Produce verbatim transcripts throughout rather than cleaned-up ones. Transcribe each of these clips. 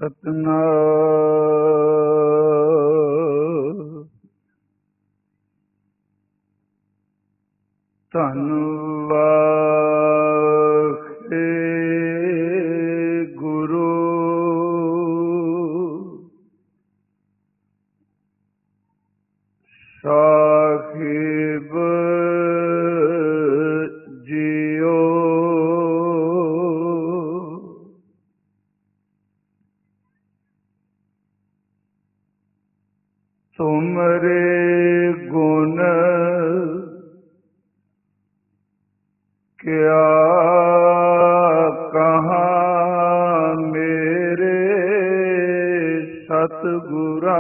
ਸਤਨਾਮ ਧੰਨ ਵਾਹਿਗੁਰੂ ਸਾਹਿਬ ਜੀਓ। ਤੁਮਰੇ ਗੁਣ ਕਿਆ ਕਹਾਂ ਮੇਰੇ ਸਤਿਗੁਰਾ,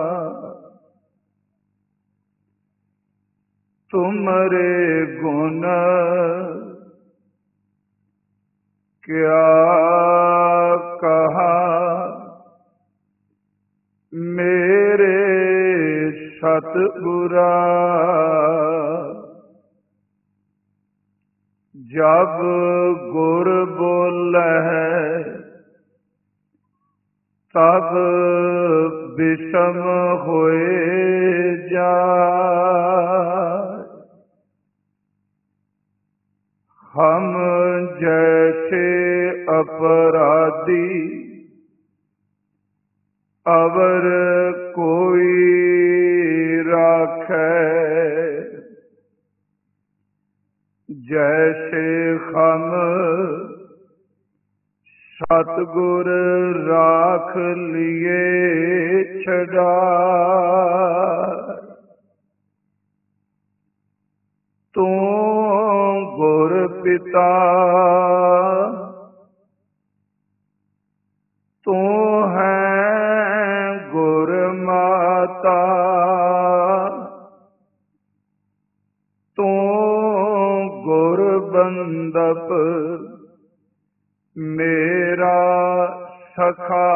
ਤੁਮਰੇ ਗੁਣ ਕਿਆ ਕਹਾਂ ਮੇਰੇ ਸਤਿਗੁਰਾ। ਜਬ ਗੁਰ ਬੋਲਹਿ ਤਬ ਬਿਸਮ ਹੋਏ ਜਾਇ। ਹਮ ਜੈਸੇ ਅਪਰਾਧੀ ਅਵਰ ਕੋਈ ਰਾਖੈ, ਜੈਸੇ ਹਮ ਸਤਿਗੁਰ ਰਾਖ ਲਿਏ ਛਡਾਇ। ਤੂੰ ਗੁਰ ਪਿਤਾ ਤੂੰ ਹੈ ਗੁਰ ਮਾਤਾ, ਤੂੰ ਗੁਰ ਬੰਦਪ ਮੇਰਾ ਸਖਾ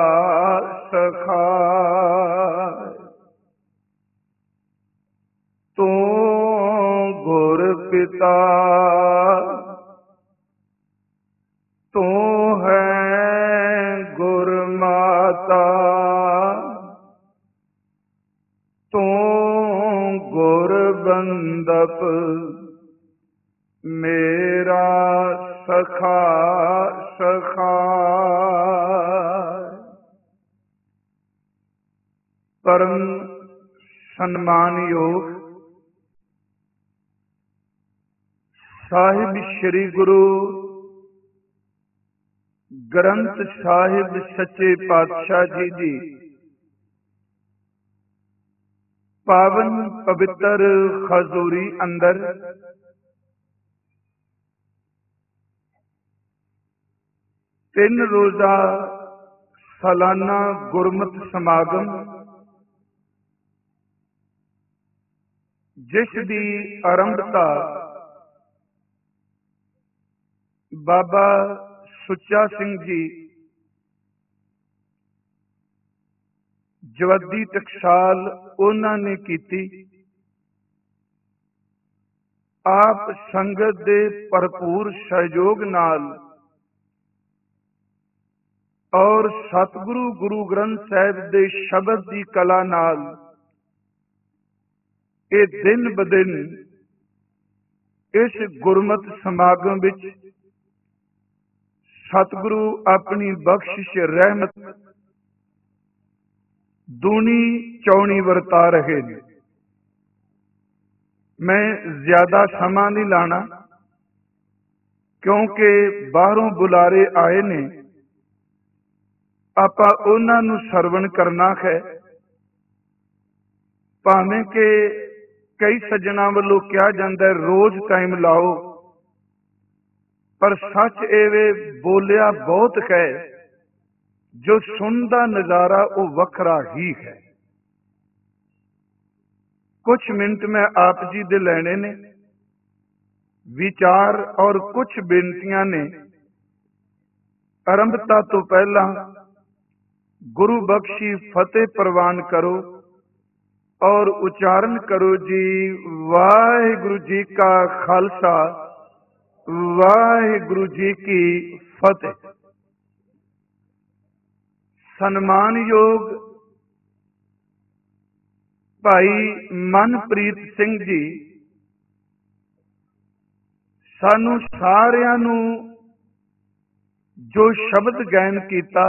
ਸਖਾਇ। ਤੂੰ ਗੁਰ ਪਿਤਾ ਤੂੰ ਹੈ ਗੁਰ ਮਾਤਾ, ਤੂੰ ਗੁਰ ਬੰਦਪ ਮੇਰਾ ਸਖਾ ਸਖਾਇ। ਪਰਮ ਸਨਮਾਨਯੋਗ ਸਾਹਿਬ ਸ੍ਰੀ ਗੁਰੂ ਗ੍ਰੰਥ ਸਾਹਿਬ ਸੱਚੇ ਪਾਤਸ਼ਾਹ ਜੀ ਦੀ ਪਾਵਨ ਪਵਿੱਤਰ ਹਜ਼ੂਰੀ ਅੰਦਰ ਤਿੰਨ ਰੋਜ਼ਾ ਸਾਲਾਨਾ ਗੁਰਮਤਿ ਸਮਾਗਮ, ਜਿਸ ਦੀ ਆਰੰਭਤਾ ਬਾਬਾ ਸੁੱਚਾ ਸਿੰਘ ਜੀ ਜਵੱਦੀ ਟਕਸਾਲ ਉਹਨਾਂ ਨੇ ਕੀਤੀ। ਆਪ ਸੰਗਤ ਦੇ ਭਰਪੂਰ ਸਹਿਯੋਗ ਨਾਲ ਔਰ ਸਤਿਗੁਰੂ ਗੁਰੂ ਗ੍ਰੰਥ ਸਾਹਿਬ ਦੇ ਸ਼ਬਦ ਦੀ ਕਲਾ ਨਾਲ ਇਹ ਦਿਨ ਬ ਦਿਨ ਇਸ ਗੁਰਮਤਿ ਸਮਾਗਮ ਵਿੱਚ ਸਤਿਗੁਰੂ ਆਪਣੀ ਬਖਸ਼ਿਸ਼ ਰਹਿਮਤ ਦੂਣੀ ਚੌਣੀ ਵਰਤਾ ਰਹੇ ਨੇ। ਮੈਂ ਜ਼ਿਆਦਾ ਸਮਾਂ ਨਹੀਂ ਲਾਣਾ, ਕਿਉਂਕਿ ਬਾਹਰੋਂ ਬੁਲਾਰੇ ਆਏ ਨੇ, ਆਪਾਂ ਉਹਨਾਂ ਨੂੰ ਸਰਵਣ ਕਰਨਾ ਹੈ। ਭਾਵੇਂ ਕਿ ਕਈ ਸੱਜਣਾ ਵੱਲੋਂ ਕਿਹਾ ਜਾਂਦਾ ਰੋਜ਼ ਟਾਈਮ ਲਾਓ, ਪਰ ਸੱਚ ਇਹ ਬੋਲਿਆ ਬਹੁਤ ਹੈ, ਜੋ ਸੁਣਨ ਦਾ ਨਜ਼ਾਰਾ ਉਹ ਵੱਖਰਾ ਹੀ ਹੈ। ਕੁਛ ਮਿੰਟ ਮੈਂ ਆਪ ਜੀ ਦੇ ਲੈਣੇ ਨੇ ਵਿਚਾਰ ਔਰ ਕੁਛ ਬੇਨਤੀਆਂ ਨੇ। ਆਰੰਭਤਾ ਤੋਂ ਪਹਿਲਾਂ ਗੁਰੂ ਬਖਸ਼ੀ ਫਤਿਹ ਪ੍ਰਵਾਨ ਕਰੋ और उच्चारण करो जी। वाहिगुरु जी का खालसा, वाहिगुरु जी की फतेह। ਸਨਮਾਨਯੋਗ ਭਾਈ ਮਨਪ੍ਰੀਤ ਸਿੰਘ ਜੀ ਸਾਨੂੰ ਸਾਰਿਆਂ ਨੂੰ ਜੋ ਸ਼ਬਦ ਗਾਇਨ ਕੀਤਾ,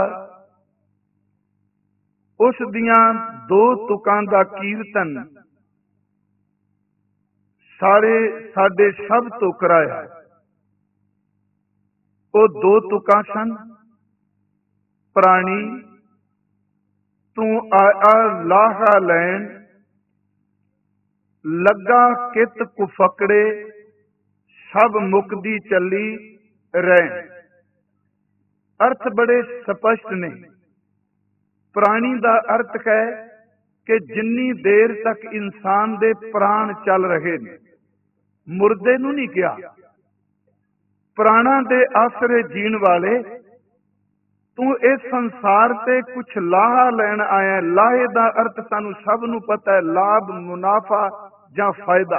ਉਸ ਦੀਆਂ ਦੋ ਤੁਕਾਂ ਦਾ ਕੀਰਤਨ ਸਾਰੇ ਸਾਡੇ ਸਭ ਤੋਂ ਕਰਾਇਆ। ਉਹ ਦੋ ਤੁਕਾਂ ਸਨ, ਪ੍ਰਾਣੀ ਤੂੰ ਆਇਆ ਲਾਹਾ ਲੈਣ, ਲੱਗਾ ਕਿਤ ਕੁਫਕੜੇ, ਸਭ ਮੁਕਦੀ ਚੱਲੀ ਰਹਿਣ। ਅਰਥ ਬੜੇ ਸਪਸ਼ਟ ਨੇ। ਪ੍ਰਾਣੀ ਦਾ ਅਰਥ ਹੈ ਕਿ ਜਿੰਨੀ ਦੇਰ ਤੱਕ ਇਨਸਾਨ ਦੇ ਪ੍ਰਾਣ ਚੱਲ ਰਹੇ ਨੇ, ਮੁਰਦੇ ਨੂੰ ਨਹੀਂ ਕਿਹਾ, ਪ੍ਰਾਣਾਂ ਦੇ ਆਸਰੇ ਜੀਣ ਵਾਲੇ, ਤੂੰ ਇਸ ਸੰਸਾਰ ਤੇ ਕੁਛ ਲਾਹਾ ਲੈਣ ਆਇਆ। ਲਾਹੇ ਦਾ ਅਰਥ ਸਾਨੂੰ ਸਭ ਨੂੰ ਪਤਾ ਹੈ, ਲਾਭ, ਮੁਨਾਫਾ ਜਾਂ ਫਾਇਦਾ।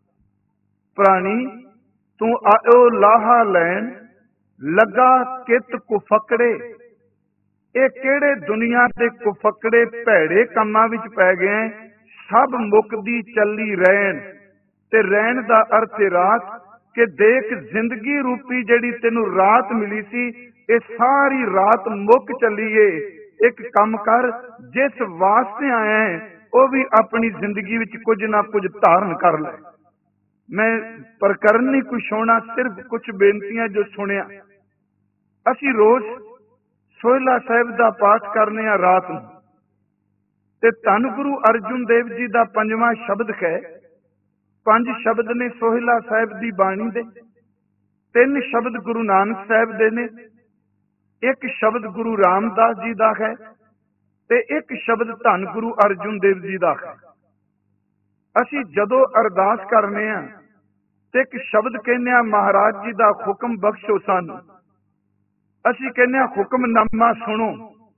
ਪ੍ਰਾਣੀ ਤੂੰ ਆਇਓ ਲਾਹਾ ਲੈਣ, ਲੱਗਾ ਕਿਤ ਕੁਫਕੜੇ। ਇਹ ਕਿਹੜੇ ਦੁਨੀਆ ਦੇ ਕੁਫਕੜੇ ਭੈੜੇ ਕੰਮਾਂ ਵਿੱਚ ਪੈ ਗਏ। ਸਭ ਮੁਕਦੀ ਚੱਲੀ ਰਹਿਣ, ਤੇ ਰਹਿਣ ਦਾ ਅਰਥ ਹੈ ਰਾਤ। ਕਿ ਦੇਖ ਜ਼ਿੰਦਗੀ ਰੂਪੀ ਜਿਹੜੀ ਤੈਨੂੰ ਰਾਤ ਮਿਲੀ ਸੀ, ਇਹ ਸਾਰੀ ਰਾਤ ਮੁੱਕ ਚੱਲੀਏ। ਇੱਕ ਕੰਮ ਕਰ, ਜਿਸ ਵਾਸਤੇ ਆਇਆ ਹੈ ਉਹ ਵੀ ਆਪਣੀ ਜ਼ਿੰਦਗੀ ਵਿੱਚ ਕੁਝ ਨਾ ਕੁਝ ਧਾਰਨ ਕਰ ਲੈ। ਮੈਂ ਪ੍ਰਕਰਨ ਨਹੀਂ ਕੁਛ ਹੋਣਾ, ਸਿਰਫ ਕੁਝ ਬੇਨਤੀਆਂ ਜੋ ਸੁਣਿਆ। ਅਸੀਂ ਰੋਜ਼ ਸੋਹਿਲਾ ਸਾਹਿਬ ਦਾ ਪਾਠ ਕਰਨੇ ਆ ਰਾਤ ਨੂੰ, ਤੇ ਧੰਨ ਗੁਰੂ ਅਰਜੁਨ ਦੇਵ ਜੀ ਦਾ ਪੰਜਵਾਂ ਸ਼ਬਦ ਹੈ। ਪੰਜ ਸ਼ਬਦ ਨੇ ਸੋਹਿਲਾ ਸਾਹਿਬ ਦੀ ਬਾਣੀ ਦੇ, ਤਿੰਨ ਸ਼ਬਦ ਗੁਰੂ ਨਾਨਕ ਸਾਹਿਬ ਦੇ ਨੇ, ਇੱਕ ਸ਼ਬਦ ਗੁਰੂ ਰਾਮਦਾਸ ਜੀ ਦਾ ਹੈ, ਤੇ ਇੱਕ ਸ਼ਬਦ ਧੰਨ ਗੁਰੂ ਅਰਜੁਨ ਦੇਵ ਜੀ ਦਾ ਹੈ। ਅਸੀਂ ਜਦੋਂ ਅਰਦਾਸ ਕਰਨੇ ਆ ਤੇ ਇੱਕ ਸ਼ਬਦ ਕਹਿੰਦੇ ਆ, ਮਹਾਰਾਜ ਜੀ ਦਾ ਹੁਕਮ ਬਖਸ਼ੋ ਸਾਨੂੰ। ਅਸੀਂ ਕਹਿੰਦੇ ਆ ਹੁਕਮਨਾਮਾ ਸੁਣੋ।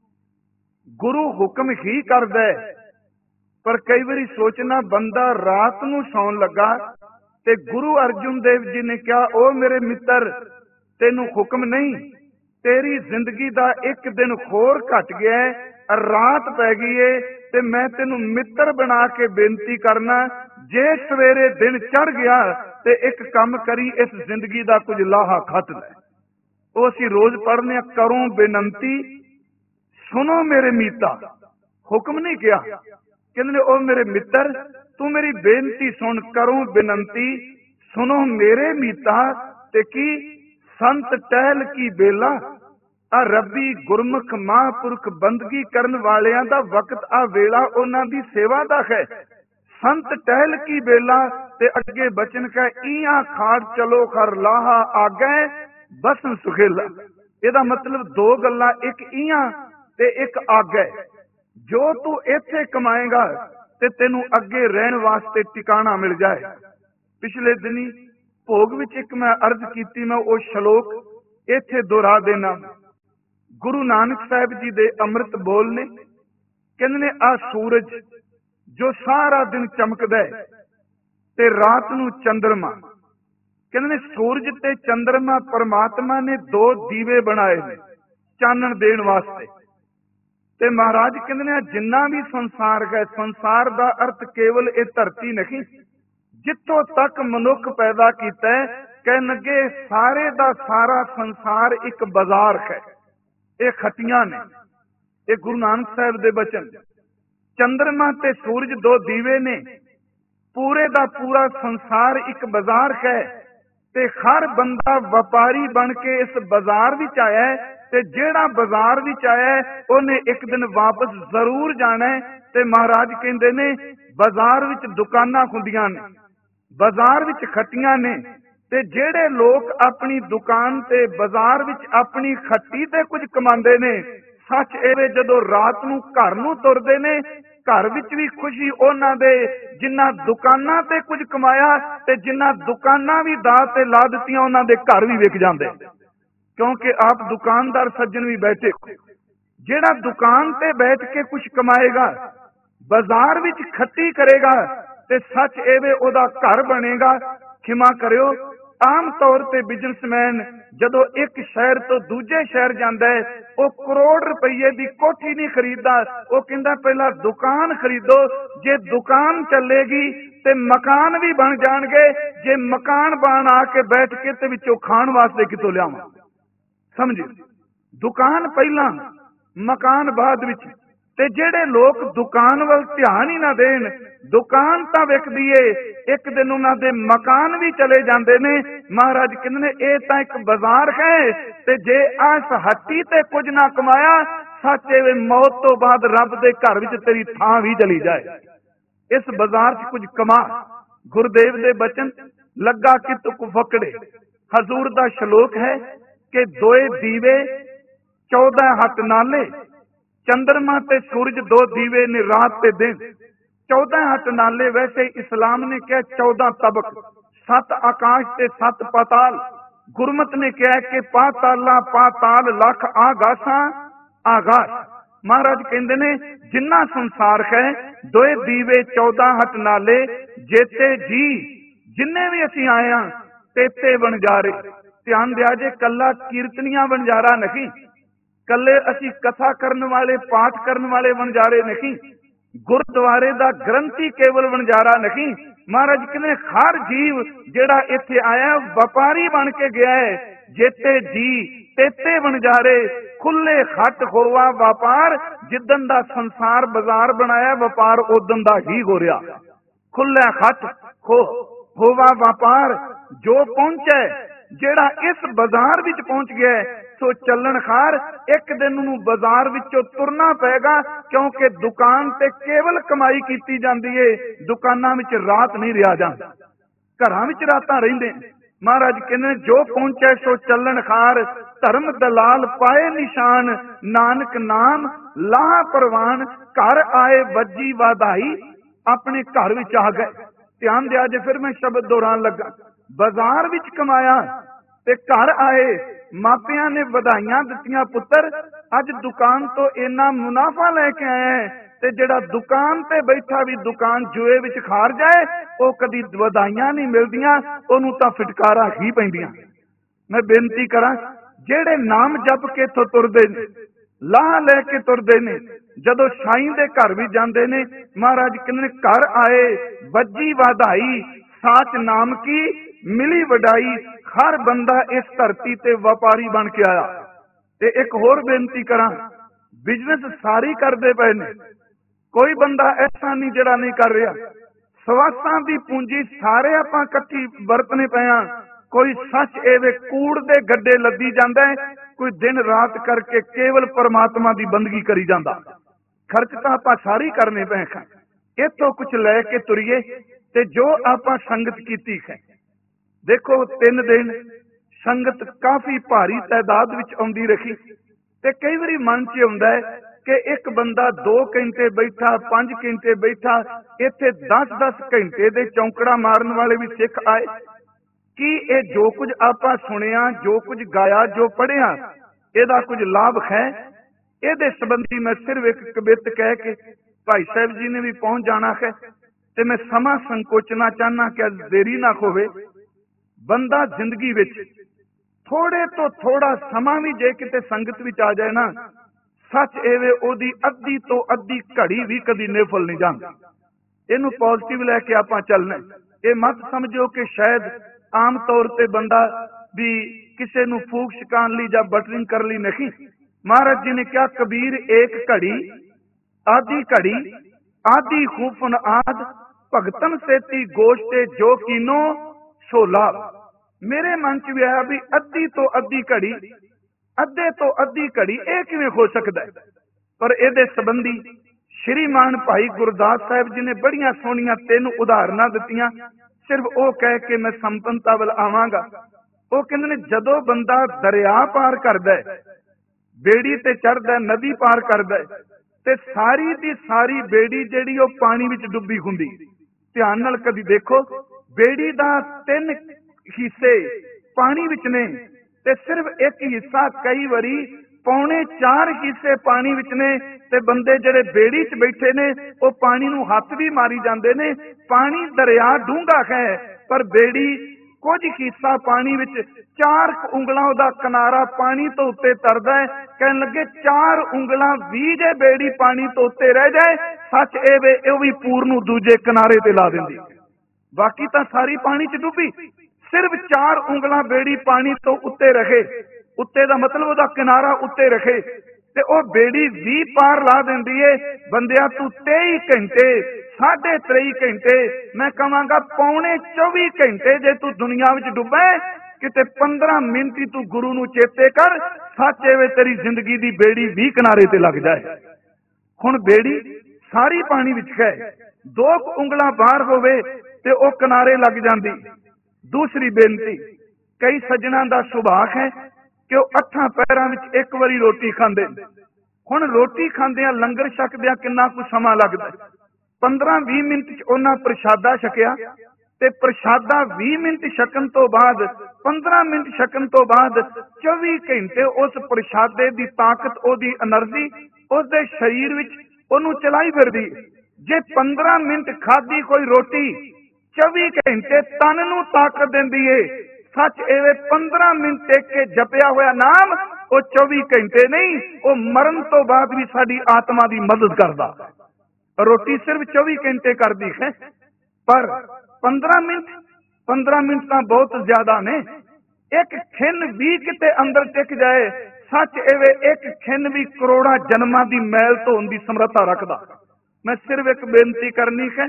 ਗੁਰੂ ਹੁਕਮ ਹੀ ਕਰਦਾ ਹੈ, ਪਰ ਕਈ ਵਾਰੀ ਸੋਚਣਾ ਬੰਦਾ ਰਾਤ ਨੂੰ ਸੌਣ ਲੱਗਾ ਤੇ ਗੁਰੂ ਅਰਜੁਨ ਦੇਵ ਜੀ ਨੇ ਕਿਹਾ, ਉਹ ਮੇਰੇ ਮਿੱਤਰ ਤੈਨੂੰ ਹੁਕਮ ਨਹੀਂ, ਤੇਰੀ ਜ਼ਿੰਦਗੀ ਦਾ ਇੱਕ ਦਿਨ ਹੋਰ ਘਟ ਗਿਆ ਹੈ, ਰਾਤ ਪੈ ਗਈ ਏ, ਤੇ ਮੈਂ ਤੈਨੂੰ ਮਿੱਤਰ ਬਣਾ ਕੇ ਬੇਨਤੀ ਕਰਨਾ, ਜੇ ਸਵੇਰੇ ਦਿਨ ਚੜ ਗਿਆ ਤੇ ਇੱਕ ਕੰਮ ਕਰੀ, ਇਸ ਜ਼ਿੰਦਗੀ ਦਾ ਕੁਝ ਲਾਹਾ ਖੱਟ ਲੈ। ਉਹ ਅਸੀਂ ਰੋਜ਼ ਪੜ੍ਹਨੇ ਆ, ਕਰੋ ਬੇਨੰਤੀ ਸੁਣੋ ਮੇਰੇ ਮੀਤਾ। ਹੁਕਮ ਨਹੀਂ ਕਿਹਾ, ਕਹਿੰਦੇ ਨੇ ਉਹ ਮੇਰੇ ਮਿੱਤਰ ਤੂੰ ਮੇਰੀ ਬੇਨਤੀ ਸੁਣ, ਕਰੋ ਬੇਨੰਤੀ ਸੁਣੋ ਮੇਰੇ ਮੀਤਾ। ਤੇ ਕੀ ਸੰਤ ਟਹਿਲ ਕੀ ਬੇਲਾ, ਆ ਰੱਬੀ ਗੁਰਮੁਖ ਮਹਾਂਪੁਰਖ ਬੰਦਗੀ ਕਰਨ ਵਾਲਿਆਂ ਦਾ ਵਕਤ, ਆ ਵੇਲਾ ਉਹਨਾਂ ਦੀ ਸੇਵਾ ਦਾ ਹੈ। ਸੰਤ ਟਹਿਲ ਕੀ ਬੇਲਾ, ਤੇ ਅੱਗੇ ਬਚਨ ਕਹੇ, ਈਆਂ ਖਾੜ ਚਲੋ ਖਰ ਲਾਹਾ ਆਗੇ ਬਸਨ ਸੁਖੇਲਾ। ਇਹਦਾ ਮਤਲਬ ਦੋ ਗੱਲਾਂ, ਇੱਕ ਈਆਂ ਤੇ ਇੱਕ ਆਗੇ। ਜੋ ਤੂੰ ਇੱਥੇ ਕਮਾਏਗਾ ਤੇ ਤੈਨੂੰ ਅੱਗੇ ਰਹਿਣ ਵਾਸਤੇ ਟਿਕਾਣਾ ਮਿਲ ਜਾਏ। ਪਿਛਲੇ ਦਿਨੀ ਭੋਗ ਵਿੱਚ ਇੱਕ ਮੈਂ ਅਰਜ਼ ਕੀਤੀ, ਮੈਂ ਉਹ ਸ਼ਲੋਕ ਇੱਥੇ ਦੁਹਰਾ ਦੇਣਾ। ਗੁਰੂ ਨਾਨਕ ਸਾਹਿਬ ਜੀ ਦੇ ਅੰਮ੍ਰਿਤ ਬੋਲ ਨੇ, ਕਹਿੰਦੇ ਨੇ ਆ ਸੂਰਜ ਜੋ ਸਾਰਾ ਦਿਨ ਚਮਕਦਾ ਹੈ ਤੇ ਰਾਤ ਨੂੰ ਚੰਦਰਮਾ, ਕਹਿੰਦੇ ਨੇ ਸੂਰਜ ਤੇ ਚੰਦਰਮਾ ਪਰਮਾਤਮਾ ਨੇ ਦੋ ਦੀਵੇ ਬਣਾਏ ਨੇ ਚਾਨਣ ਦੇਣ ਵਾਸਤੇ। ਤੇ ਮਹਾਰਾਜ ਕਹਿੰਦੇ ਨੇ ਜਿੰਨਾ ਵੀ ਸੰਸਾਰ ਹੈ, ਸੰਸਾਰ ਦਾ ਅਰਥ ਕੇਵਲ ਇਹ ਧਰਤੀ ਨਹੀਂ, ਜਿੱਥੋਂ ਤੱਕ ਮਨੁੱਖ ਪੈਦਾ ਕੀਤਾ ਹੈ, ਕਹਿਣ ਲੱਗੇ ਸਾਰੇ ਦਾ ਸਾਰਾ ਸੰਸਾਰ ਇੱਕ ਬਾਜ਼ਾਰ ਹੈ। ਇਹ ਖੱਟੀਆਂ ਨੇ, ਇਹ ਗੁਰੂ ਨਾਨਕ ਸਾਹਿਬ ਦੇ ਬਚਨ। ਚੰਦਰਮਾ ਤੇ ਸੂਰਜ ਦੋ ਦੀਵੇ ਨੇ, ਪੂਰੇ ਦਾ ਪੂਰਾ ਸੰਸਾਰ ਇੱਕ ਬਾਜ਼ਾਰ ਹੈ। ਤੇ ਹਰ ਬੰਦਾ ਵਪਾਰੀ ਬਣ ਕੇ ਇਸ ਬਾਜ਼ਾਰ ਵਿੱਚ ਆਇਆ ਹੈ, ਤੇ ਜਿਹੜਾ ਬਾਜ਼ਾਰ ਵਿੱਚ ਆਇਆ ਹੈ ਉਹਨੇ ਇੱਕ ਦਿਨ ਵਾਪਸ ਜ਼ਰੂਰ ਜਾਣਾ ਹੈ। ਤੇ ਮਹਾਰਾਜ ਕਹਿੰਦੇ ਨੇ ਬਾਜ਼ਾਰ ਵਿੱਚ ਦੁਕਾਨਾਂ ਹੁੰਦੀਆਂ ਨੇ, ਬਾਜ਼ਾਰ ਵਿੱਚ ਖੱਟੀਆਂ ਨੇ, ਤੇ ਜਿਹੜੇ ਲੋਕ ਆਪਣੀ ਦੁਕਾਨ ਤੇ ਬਾਜ਼ਾਰ ਵਿੱਚ ਆਪਣੀ ਖੱਟੀ ਤੇ ਕੁਝ ਕਮਾਉਂਦੇ ਨੇ, ਸੱਚ ਇਹ ਜਦੋਂ ਰਾਤ ਨੂੰ ਘਰ ਨੂੰ ਤੁਰਦੇ ਨੇ, ਘਰ ਵਿੱਚ ਵੀ ਖੁਸ਼ੀ ਉਹਨਾਂ ਦੇ ਜਿਨ੍ਹਾਂ ਦੁਕਾਨਾਂ ਤੇ ਕੁਝ ਕਮਾਇਆ, ਤੇ ਜਿਨ੍ਹਾਂ ਦੁਕਾਨਾਂ ਵੀ ਦਾਅ ਤੇ ਲਾ ਦਿੱਤੀਆਂ ਉਹਨਾਂ ਦੇ ਘਰ ਵੀ ਵਿਕ ਜਾਂਦੇ, ਕਿਉਂਕਿ ਆਪ ਦੁਕਾਨਦਾਰ ਸੱਜਣ ਵੀ ਬੈਠੇ। ਜਿਹੜਾ ਦੁਕਾਨ ਤੇ ਬੈਠ ਕੇ ਕੁਝ ਕਮਾਏਗਾ, ਬਾਜ਼ਾਰ ਵਿੱਚ ਖੱਟੀ ਕਰੇਗਾ, ਤੇ ਸੱਚ ਇਹ ਉਹਦਾ ਘਰ ਬਣੇਗਾ। ਖਿਮਾ ਕਰਿਓ, आम तौर पर बिजनेसमैन जदों एक शहर तो दूजे शहर जाता है, वो करोड़ रुपये की कोठी नहीं खरीदता, वो कहता पहला दुकान खरीदो, जे दुकान चलेगी ते मकान भी बन जाएंगे, जे मकान बन आके बैठ के ते विचों खाण वास्ते कितों लियावां। समझे, दुकान पहला मकान बाद विच। ते जेड़े लोग दुकान वाल ध्यान ही ना देन, दुकान तां विकदी है, एक दिन उन्हां दे मकान भी चले जांदे ने। महाराज कहंदे ने ये तां एक बाजार है, ते जे इस हट्टी ते कुछ ना कमाया, सच्चे वे मौत तो बाद रब दे घर विच तेरी थां भी चली जाए। इस बाजार च कुछ कमा। गुरुदेव दे बचन लगा कि तुक फकड़े। हजूर दा श्लोक है कि दोए दीवे चौदह हट नाले, चंद्रमा ते सूरज दो दीवे ने रात ते दिन। चौदह हट नाले वैसे इस्लाम ने क्या चौदह तबक, सत आकाश ते सत पाताल। गुरमत ने क्या कि पाताला पाताल लख आगासा आगाश। महाराज कहते ने जिन्ना संसार है दोए दीवे चौदह हट नाले, जेते जी जिन्ने भी असी आए हैं तेते बनजारे। ध्यान दिया जे कला कीर्तनिया बनजारा नहीं, कले असी कथा करने वाले पाठ करने वाले बनजारे नहीं, गुरुद्वारे दा ग्रंथी केवल बनजारा नहीं। महाराज कहने हर जीव जेड़ा इत्थे आया व्यापारी बन के गया है। जेते जी तेते बनजारे, खुले खट होवा व्यापार। जिदन दा संसार बाजार बनाया व्यापार उदन दा ही हो रहा। खुले खट हो होवा व्यापार। जो पहुंचे जेड़ा इस बाजार विच पहुंच गया है, सो चलन खार एक दिन नूं बाजार विचों तुरना पेगा, क्योंकि दुकान ते केवल कमाई कीती जांदी है, दुकानां विच रात नहीं रहा जांदा, घरां विच रातां रहिंदे। महाराज कहने जो पहुंचे सो चलन खार, धर्म दलाल पाए निशान, नानक नाम लाह परवान। घर आए वजी वाधाई, अपने घर विच आ गए। ध्यान दिया जे फिर मैं शब्द दोहरान लगा। बाजार विच कमाया ते घर आए, मापिया ने बधाइयां दित्तियां पुत्र अज दुकान तो इन्ना मुनाफा लेके आए हैं, ते जेड़ा दुकान ते बैठा भी दुकान जुए विच खार जाए, वो कदी बधाइयां नहीं मिलदियां, ओनू तां फिटकारा ही पैंदियां। मैं बेनती करा जेड़े नाम जप के इथों तुरदे ने, लाह लैके तुरदे ने, जदों साईं दे घर भी जांदे ने, महाराज कहंदे घर आए वजी वाधाई, साच नाम की मिली वडाई। हर बंदा इस धरती ते व्यापारी बन के आया। ते एक होर बेनती करा, बिजनेस सारी करदे पए ने, कोई बंदा ऐसा नहीं जिहड़ा नहीं कर रहा। सवासां दी पूंजी सारे आपां इकट्ठी वरतने पे आ। कोई सच एवे कूड़ दे गड्ढे लद्दी जांदा है, कोई दिन रात करके केवल परमात्मा दी बंदगी करी जांदा। खर्च तां आपां सारी करने पे हैं, इथों कुछ लैके तुरीए। ते जो आपां संगत कीती है, देखो तीन दिन संगत काफी भारी तादाद विच आउंदी रही। ते कई बारी मन च आउंदा है कि एक बंदा दो घंटे बैठा, पांच घंटे बैठा, इत्थे दस दस घंटे दे चौंकड़ा मारन वाले भी सिख आए। कि ये जो कुछ आपां सुनिया, जो कुछ गाया, जो पढ़िया, इहदा कुछ लाभ है? इहदे संबंधी मैं सिर्फ एक कबित कह के भाई साहब जी ने भी पहुंच जाना है, ते मैं समा संकोचना चाहना कि देरी ना होवे। बंदा जिंदगी विच थोड़े तो थोड़ा समा भी जे किते संगत विच आ जाए ना, सच एवे ओदी अद्धी तो अद्धी घड़ी भी कदी निफल नहीं जाती। इनू पॉजिटिव लैके आपां चलना। ये मत समझो कि शायद आम तौर पर बंदा भी किसी नू फूक छकान ली या बटरिंग कर ली नहीं। महाराज जी ने क्या कबीर एक घड़ी आधी घड़ी आधी खूफन आद, भगतन सेती गोश्ते जो कीनो सो लाभ। मेरे मन च भी आया भी अद्धी तो अद्धी घड़ी, अद्धे तो अद्धी घड़ी यह किवें हो सकता है? पर इहदे संबंधी श्रीमान भाई गुरदास साहब जी ने बड़ियां सोहणियां तीन उदाहरणां दित्तियां। सिर्फ वो कह के मैं संपन्नता वल आवांगा। वो कहंदे ने जदों बंदा दरिया पार करदा है, बेड़ी ते चढ़दा है, नदी पार करदा है, ते सारी दी सारी बेड़ी जिहड़ी वो पानी विच डुब्बी हुंदी। ध्यान नाल कदी देखो, बेड़ी दा तीन हिस्से पानी विच ने, ते सिर्फ एक हिस्सा कई वारी पौने चार हिस्से पानी विच ने, ते बंदे जिहड़े बेड़ी च बैठे ने वो पानी नूं हत्थ भी मारी जांदे ने। पानी दरिया डूंगा है, पर बेड़ी कुछ हिस्सा पानी विच चार उंगलों का किनारा पानी तो उत्ते तरदा है। कहन लगे चार उंगलां भी जे बेड़ी पानी तो उत्ते रह जाए, सच ए वे ओ भी पूर नूं दूजे किनारे ते ला दिंदी, बाकी तो सारी पानी च डुबी। सिर्फ चार उंगलां बेड़ी पानी तो उत्ते रखे, उत्ते दा मतलब ओदा किनारा उत्ते रखे ते ओ बेड़ी भी पार ला दिंदी है। बंदिया तू तेई घंटे साढ़े त्रेई घंटे मैं कहांगा पौने चौबी घंटे जे तू दुनिया विच डुबे, किते पंद्रह मिनट ही तू गुरु नूं चेते कर, सच एवे तेरी जिंदगी दी बेड़ी भी किनारे ते लग जाए। हुण बेड़ी सारी पानी विच है, दो उंगलां बाहर होवे ते ओ किनारे लग जांदी। दूसरी बेनती, कई सज्जणां दा सुभाग है कि वो अठां पैरां विच एक वारी रोटी खांदे। हुण रोटी खांदियां लंगर छकदियां किन्ना कुछ समा लगदा, पंद्रह भी मिनट च उन्हां प्रशादा छकिया ते प्रशादा भी मिनट छकन तो बाद पंद्रह मिनट छकन तो बाद चौबी घंटे उस प्रशादे दी ताकत, ओदी एनर्जी उसदे शरीर विच ओनू चलाई फिरदी। जे पंद्रह मिनट खाधी कोई रोटी चौबी घंटे तन नू ताकत देंदी है, सच एवे पंद्रह मिनट टेक के जपिया होया नाम वो चौबी घंटे नहीं, वो मरण तो बाद भी साडी आत्मा दी मदद करदा। रोटी सिर्फ चौबी घंटे कर दी है, पर पंद्रह मिनट पंद्रह मिनट तो बहुत ज्यादा ने। एक खिन भी किते अंदर टिक जाए, सच एवे एक खिन भी करोड़ा जन्मां दी मैल धोण दी समर्था रखदा। मैं सिर्फ एक बेनती करनी है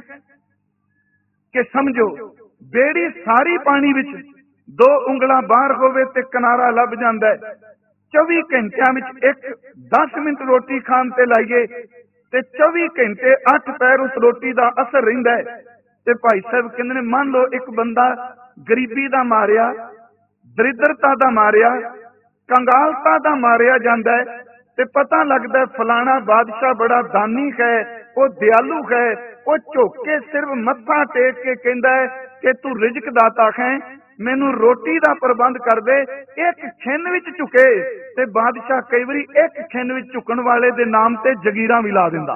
कि समझो, बेड़ी सारी पानी विच दो उंगलां बाहर होवे ते किनारा लभ जांदा है। चौबी घंटियां विच एक दस मिनट रोटी खाण ते लाइए ते चौबी घंटे अठ पैर उस रोटी का असर रहिंदा है। ते भाई साहब कहंदे ने, मान लो एक बंदा गरीबी दा मारिया, दरिद्रता दा मारिया, कंगालता दा मारिया जांदा है ते पता लगदा है फलाना बादशाह बड़ा दानी है, वो दयालु है, वो झुक के सिर्फ मत्था टेक के कहंदा है कि तू रिजक दाता है, मैनू रोटी दा प्रबंध कर दे। एक खिन विच झुके ते बादशाह कई बारी एक खिन विच झुकण वाले दे नाम ते जगीरां भी ला दिंदा।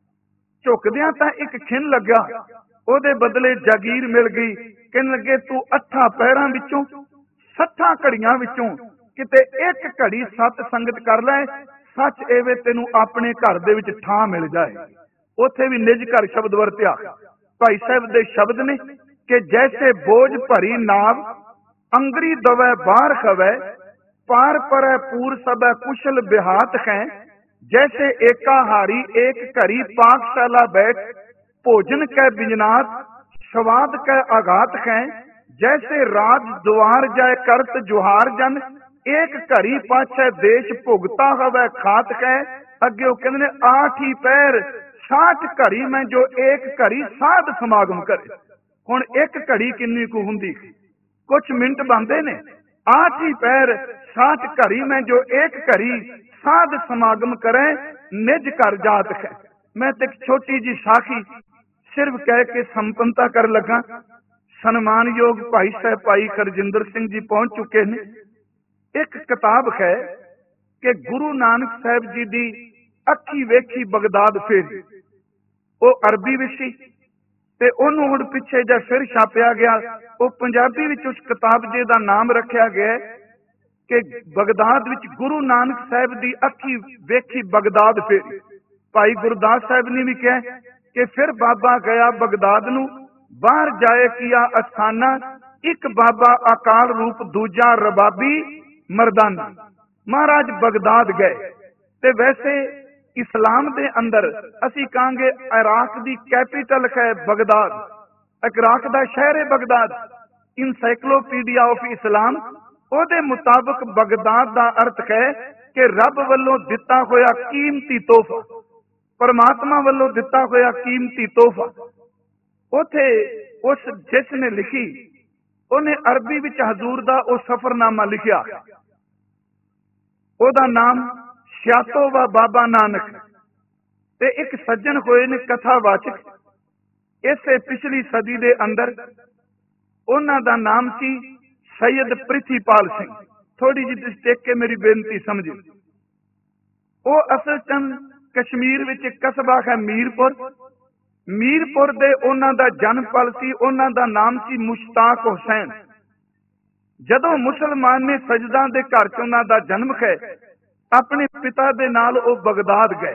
झुकदियां तां एक खिन लग्या, ओदे बदले जागीर मिल गई। कहन लगे तू अठां पैरां विचों सत्तां घड़ियां विचों किते एक घड़ी सत संगत कर लै, सच एवे तेनू अपने घर दे विच थां मिल जाए। उथे भी निज घर शब्द वरतिया। भाई साहब दे शब्द ने कि जैसे बोझ भरी नाव अंगरी दवै बाहर खवै, पार परै पूर सबै कुशल बिहात हैं। जैसे एकाहारी एक घड़ी पाकशाला बैठ, भोजन कै बिजनात स्वाद कै आघात हैं। जैसे राज द्वार जाए करत जुहार जन, एक घड़ी पाछे देश भुगता हवै खात है। अगे वो कहते ने आठ ही पैर साठ घड़ी में जो एक घड़ी साध समागम करे। हुण एक घड़ी किन्नी कु हुंदी, कुछ मिनट बनते ने। आठ ही पैर साठ घड़ी में जो एक घड़ी साध समागम करे, निज कर जात है। मैं तो एक छोटी जी साखी सिर्फ कह के संपन्नता कर लगा। सन्मानयोग भाई साहब भाई खरजिंदर सिंह जी पहुंच चुके हैं। एक किताब है कि गुरु नानक साहब जी दी अखी वेखी बगदाद फेरी, वो अरबी विच सी ते ओनू हुण पिछे जा फिर छापिया गया। वो पंजाबी विच उस किताब जे दा नाम रखा गया कि बगदाद विच गुरु नानक साहब दी अखी वेखी बगदाद फेरी। भाई गुरदास साहब ने भी कहा कि फिर बाबा गया बगदाद नू, बाहर जाए किया अस्थाना, एक बाबा अकाल रूप दूजा रबाबी मरदाना। महाराज बगदाद गए ते वैसे इस्लाम दे अंदर असी कहांगे इराक दी कैपिटल है बगदाद, इराक दा शहर है बगदाद। इनसाइक्लोपीडिया ऑफ इस्लाम ओदे मुताबिक बगदाद दा अर्थ है कि रब वल्लों दिता होया कीमती तोहफा, परमात्मा वल्लों दिता होया कीमती तोहफा। उथे उस जिसने लिखी उन्हें अरबी विच हजूर दा ओ सफरनामा लिखिया, ओदा नाम श्यातो व बाबा नानक। ते एक सज्जन होए ने कथावाचक, इसे पिछली सदी दे अंदर उन्हां दा नाम सी सैयद प्रिथीपाल सिंह। थोड़ी जी तुसीं टेक के मेरी बेनती समझो। वो असल चंद कश्मीर विच एक कस्बा है मीरपुर। मीरपुर दे उन्हां दा जन्म पल सी, उन्हां दा नाम सी मुश्ताक हुसैन। ਜਦੋਂ ਮੁਸਲਮਾਨ ਨੇ ਸਜਦਾ ਦੇ ਘਰ ਚ ਉਹਨਾਂ ਦਾ ਜਨਮ ਹੈ, ਆਪਣੇ ਪਿਤਾ ਦੇ ਨਾਲ ਉਹ ਬਗਦਾਦ ਗਏ।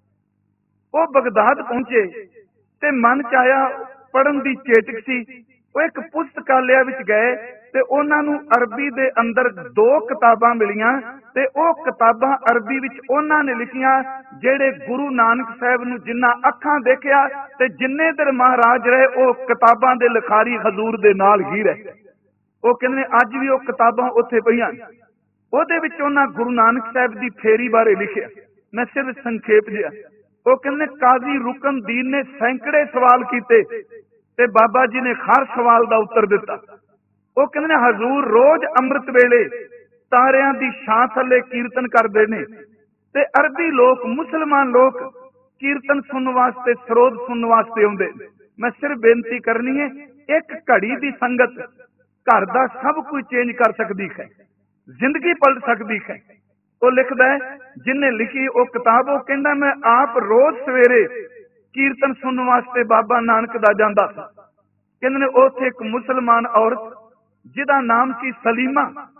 ਉਹ ਬਗਦਾਦ ਪਹੁੰਚੇ ਤੇ ਮਨ ਚ ਆਇਆ, ਪੜ੍ਹਨ ਦੀ ਚੇਟਕ ਸੀ। ਉਹ ਇੱਕ ਪੁਸਤਕਾਲਿਆ ਵਿੱਚ ਗਏ ਤੇ ਉਹਨਾਂ ਨੂੰ ਅਰਬੀ ਦੇ ਅੰਦਰ ਦੋ ਕਿਤਾਬਾਂ ਮਿਲੀਆਂ ਤੇ ਉਹ ਕਿਤਾਬਾਂ ਅਰਬੀ ਵਿੱਚ ਉਹਨਾਂ ਨੇ ਲਿਖੀਆਂ, ਜਿਹੜੇ ਗੁਰੂ ਨਾਨਕ ਸਾਹਿਬ ਨੂੰ ਜਿੰਨਾ ਅੱਖਾਂ ਦੇਖਿਆ ਤੇ ਜਿੰਨੇ ਦਿਨ ਮਹਾਰਾਜ ਰਹੇ ਉਹ ਕਿਤਾਬਾਂ ਦੇ ਲਿਖਾਰੀ ਹਜ਼ੂਰ ਦੇ ਨਾਲ ਹੀ ਰਹੇ। ਉਹ ਕਹਿੰਦੇ ਅੱਜ ਵੀ ਉਹ ਕਿਤਾਬਾਂ ਉੱਥੇ ਪਈਆਂ। ਉਹਦੇ ਵਿੱਚ ਉਹਨਾਂ ਗੁਰੂ ਨਾਨਕ ਸਾਹਿਬ ਦੀ ਫੇਰੀ ਬਾਰੇ ਲਿਖਿਆ। ਮੈਂ ਸਿਰਫ ਸੰਖੇਪ ਜਿਹਾ। ਉਹ ਕਹਿੰਦੇ ਕਾਜ਼ੀ ਰੁਕਨਦੀਨ ਨੇ ਸੈਂਕੜੇ ਸਵਾਲ ਕੀਤੇ ਤੇ ਬਾਬਾ ਜੀ ਨੇ ਹਰ ਸਵਾਲ ਦਾ ਉੱਤਰ ਦਿੱਤਾ। ਉਹ ਕਹਿੰਦੇ ਨੇ ਹਜ਼ੂਰ ਰੋਜ਼ ਅੰਮ੍ਰਿਤ ਵੇਲੇ ਤਾਰਿਆਂ ਦੀ ਛਾਂ ਥੱਲੇ ਕੀਰਤਨ ਕਰਦੇ ਨੇ ਤੇ ਅਰਬੀ ਲੋਕ, ਮੁਸਲਮਾਨ ਲੋਕ ਕੀਰਤਨ ਸੁਣਨ ਵਾਸਤੇ, ਸਰੋਦ ਸੁਣਨ ਵਾਸਤੇ ਆਉਂਦੇ। ਮੈਂ ਸਿਰਫ ਬੇਨਤੀ ਕਰਨੀ ਹੈ, ਇੱਕ ਘੜੀ ਦੀ ਸੰਗਤ ਘਰ ਦਾ ਸਭ ਕੁਝ ਚੇਂਜ ਕਰ ਸਕਦੀ ਹੈ, ਜ਼ਿੰਦਗੀ ਪਲਟ ਸਕਦੀ ਹੈ। ਉਹ ਲਿਖਦਾ ਹੈ, ਜਿਹਨੇ ਲਿਖੀ ਉਹ ਕਿਤਾਬ, ਉਹ ਕਹਿੰਦਾ ਮੈਂ ਆਪ ਰੋਜ਼ ਸਵੇਰੇ ਕੀਰਤਨ ਸੁਣਨ ਵਾਸਤੇ ਬਾਬਾ ਨਾਨਕ ਦਾ ਜਾਂਦਾ ਸੀ। ਕਹਿੰਦੇ ਨੇ ਉੱਥੇ ਇੱਕ ਮੁਸਲਮਾਨ ਔਰਤ ਜਿਹਦਾ ਨਾਮ ਸੀ ਸਲੀਮਾ,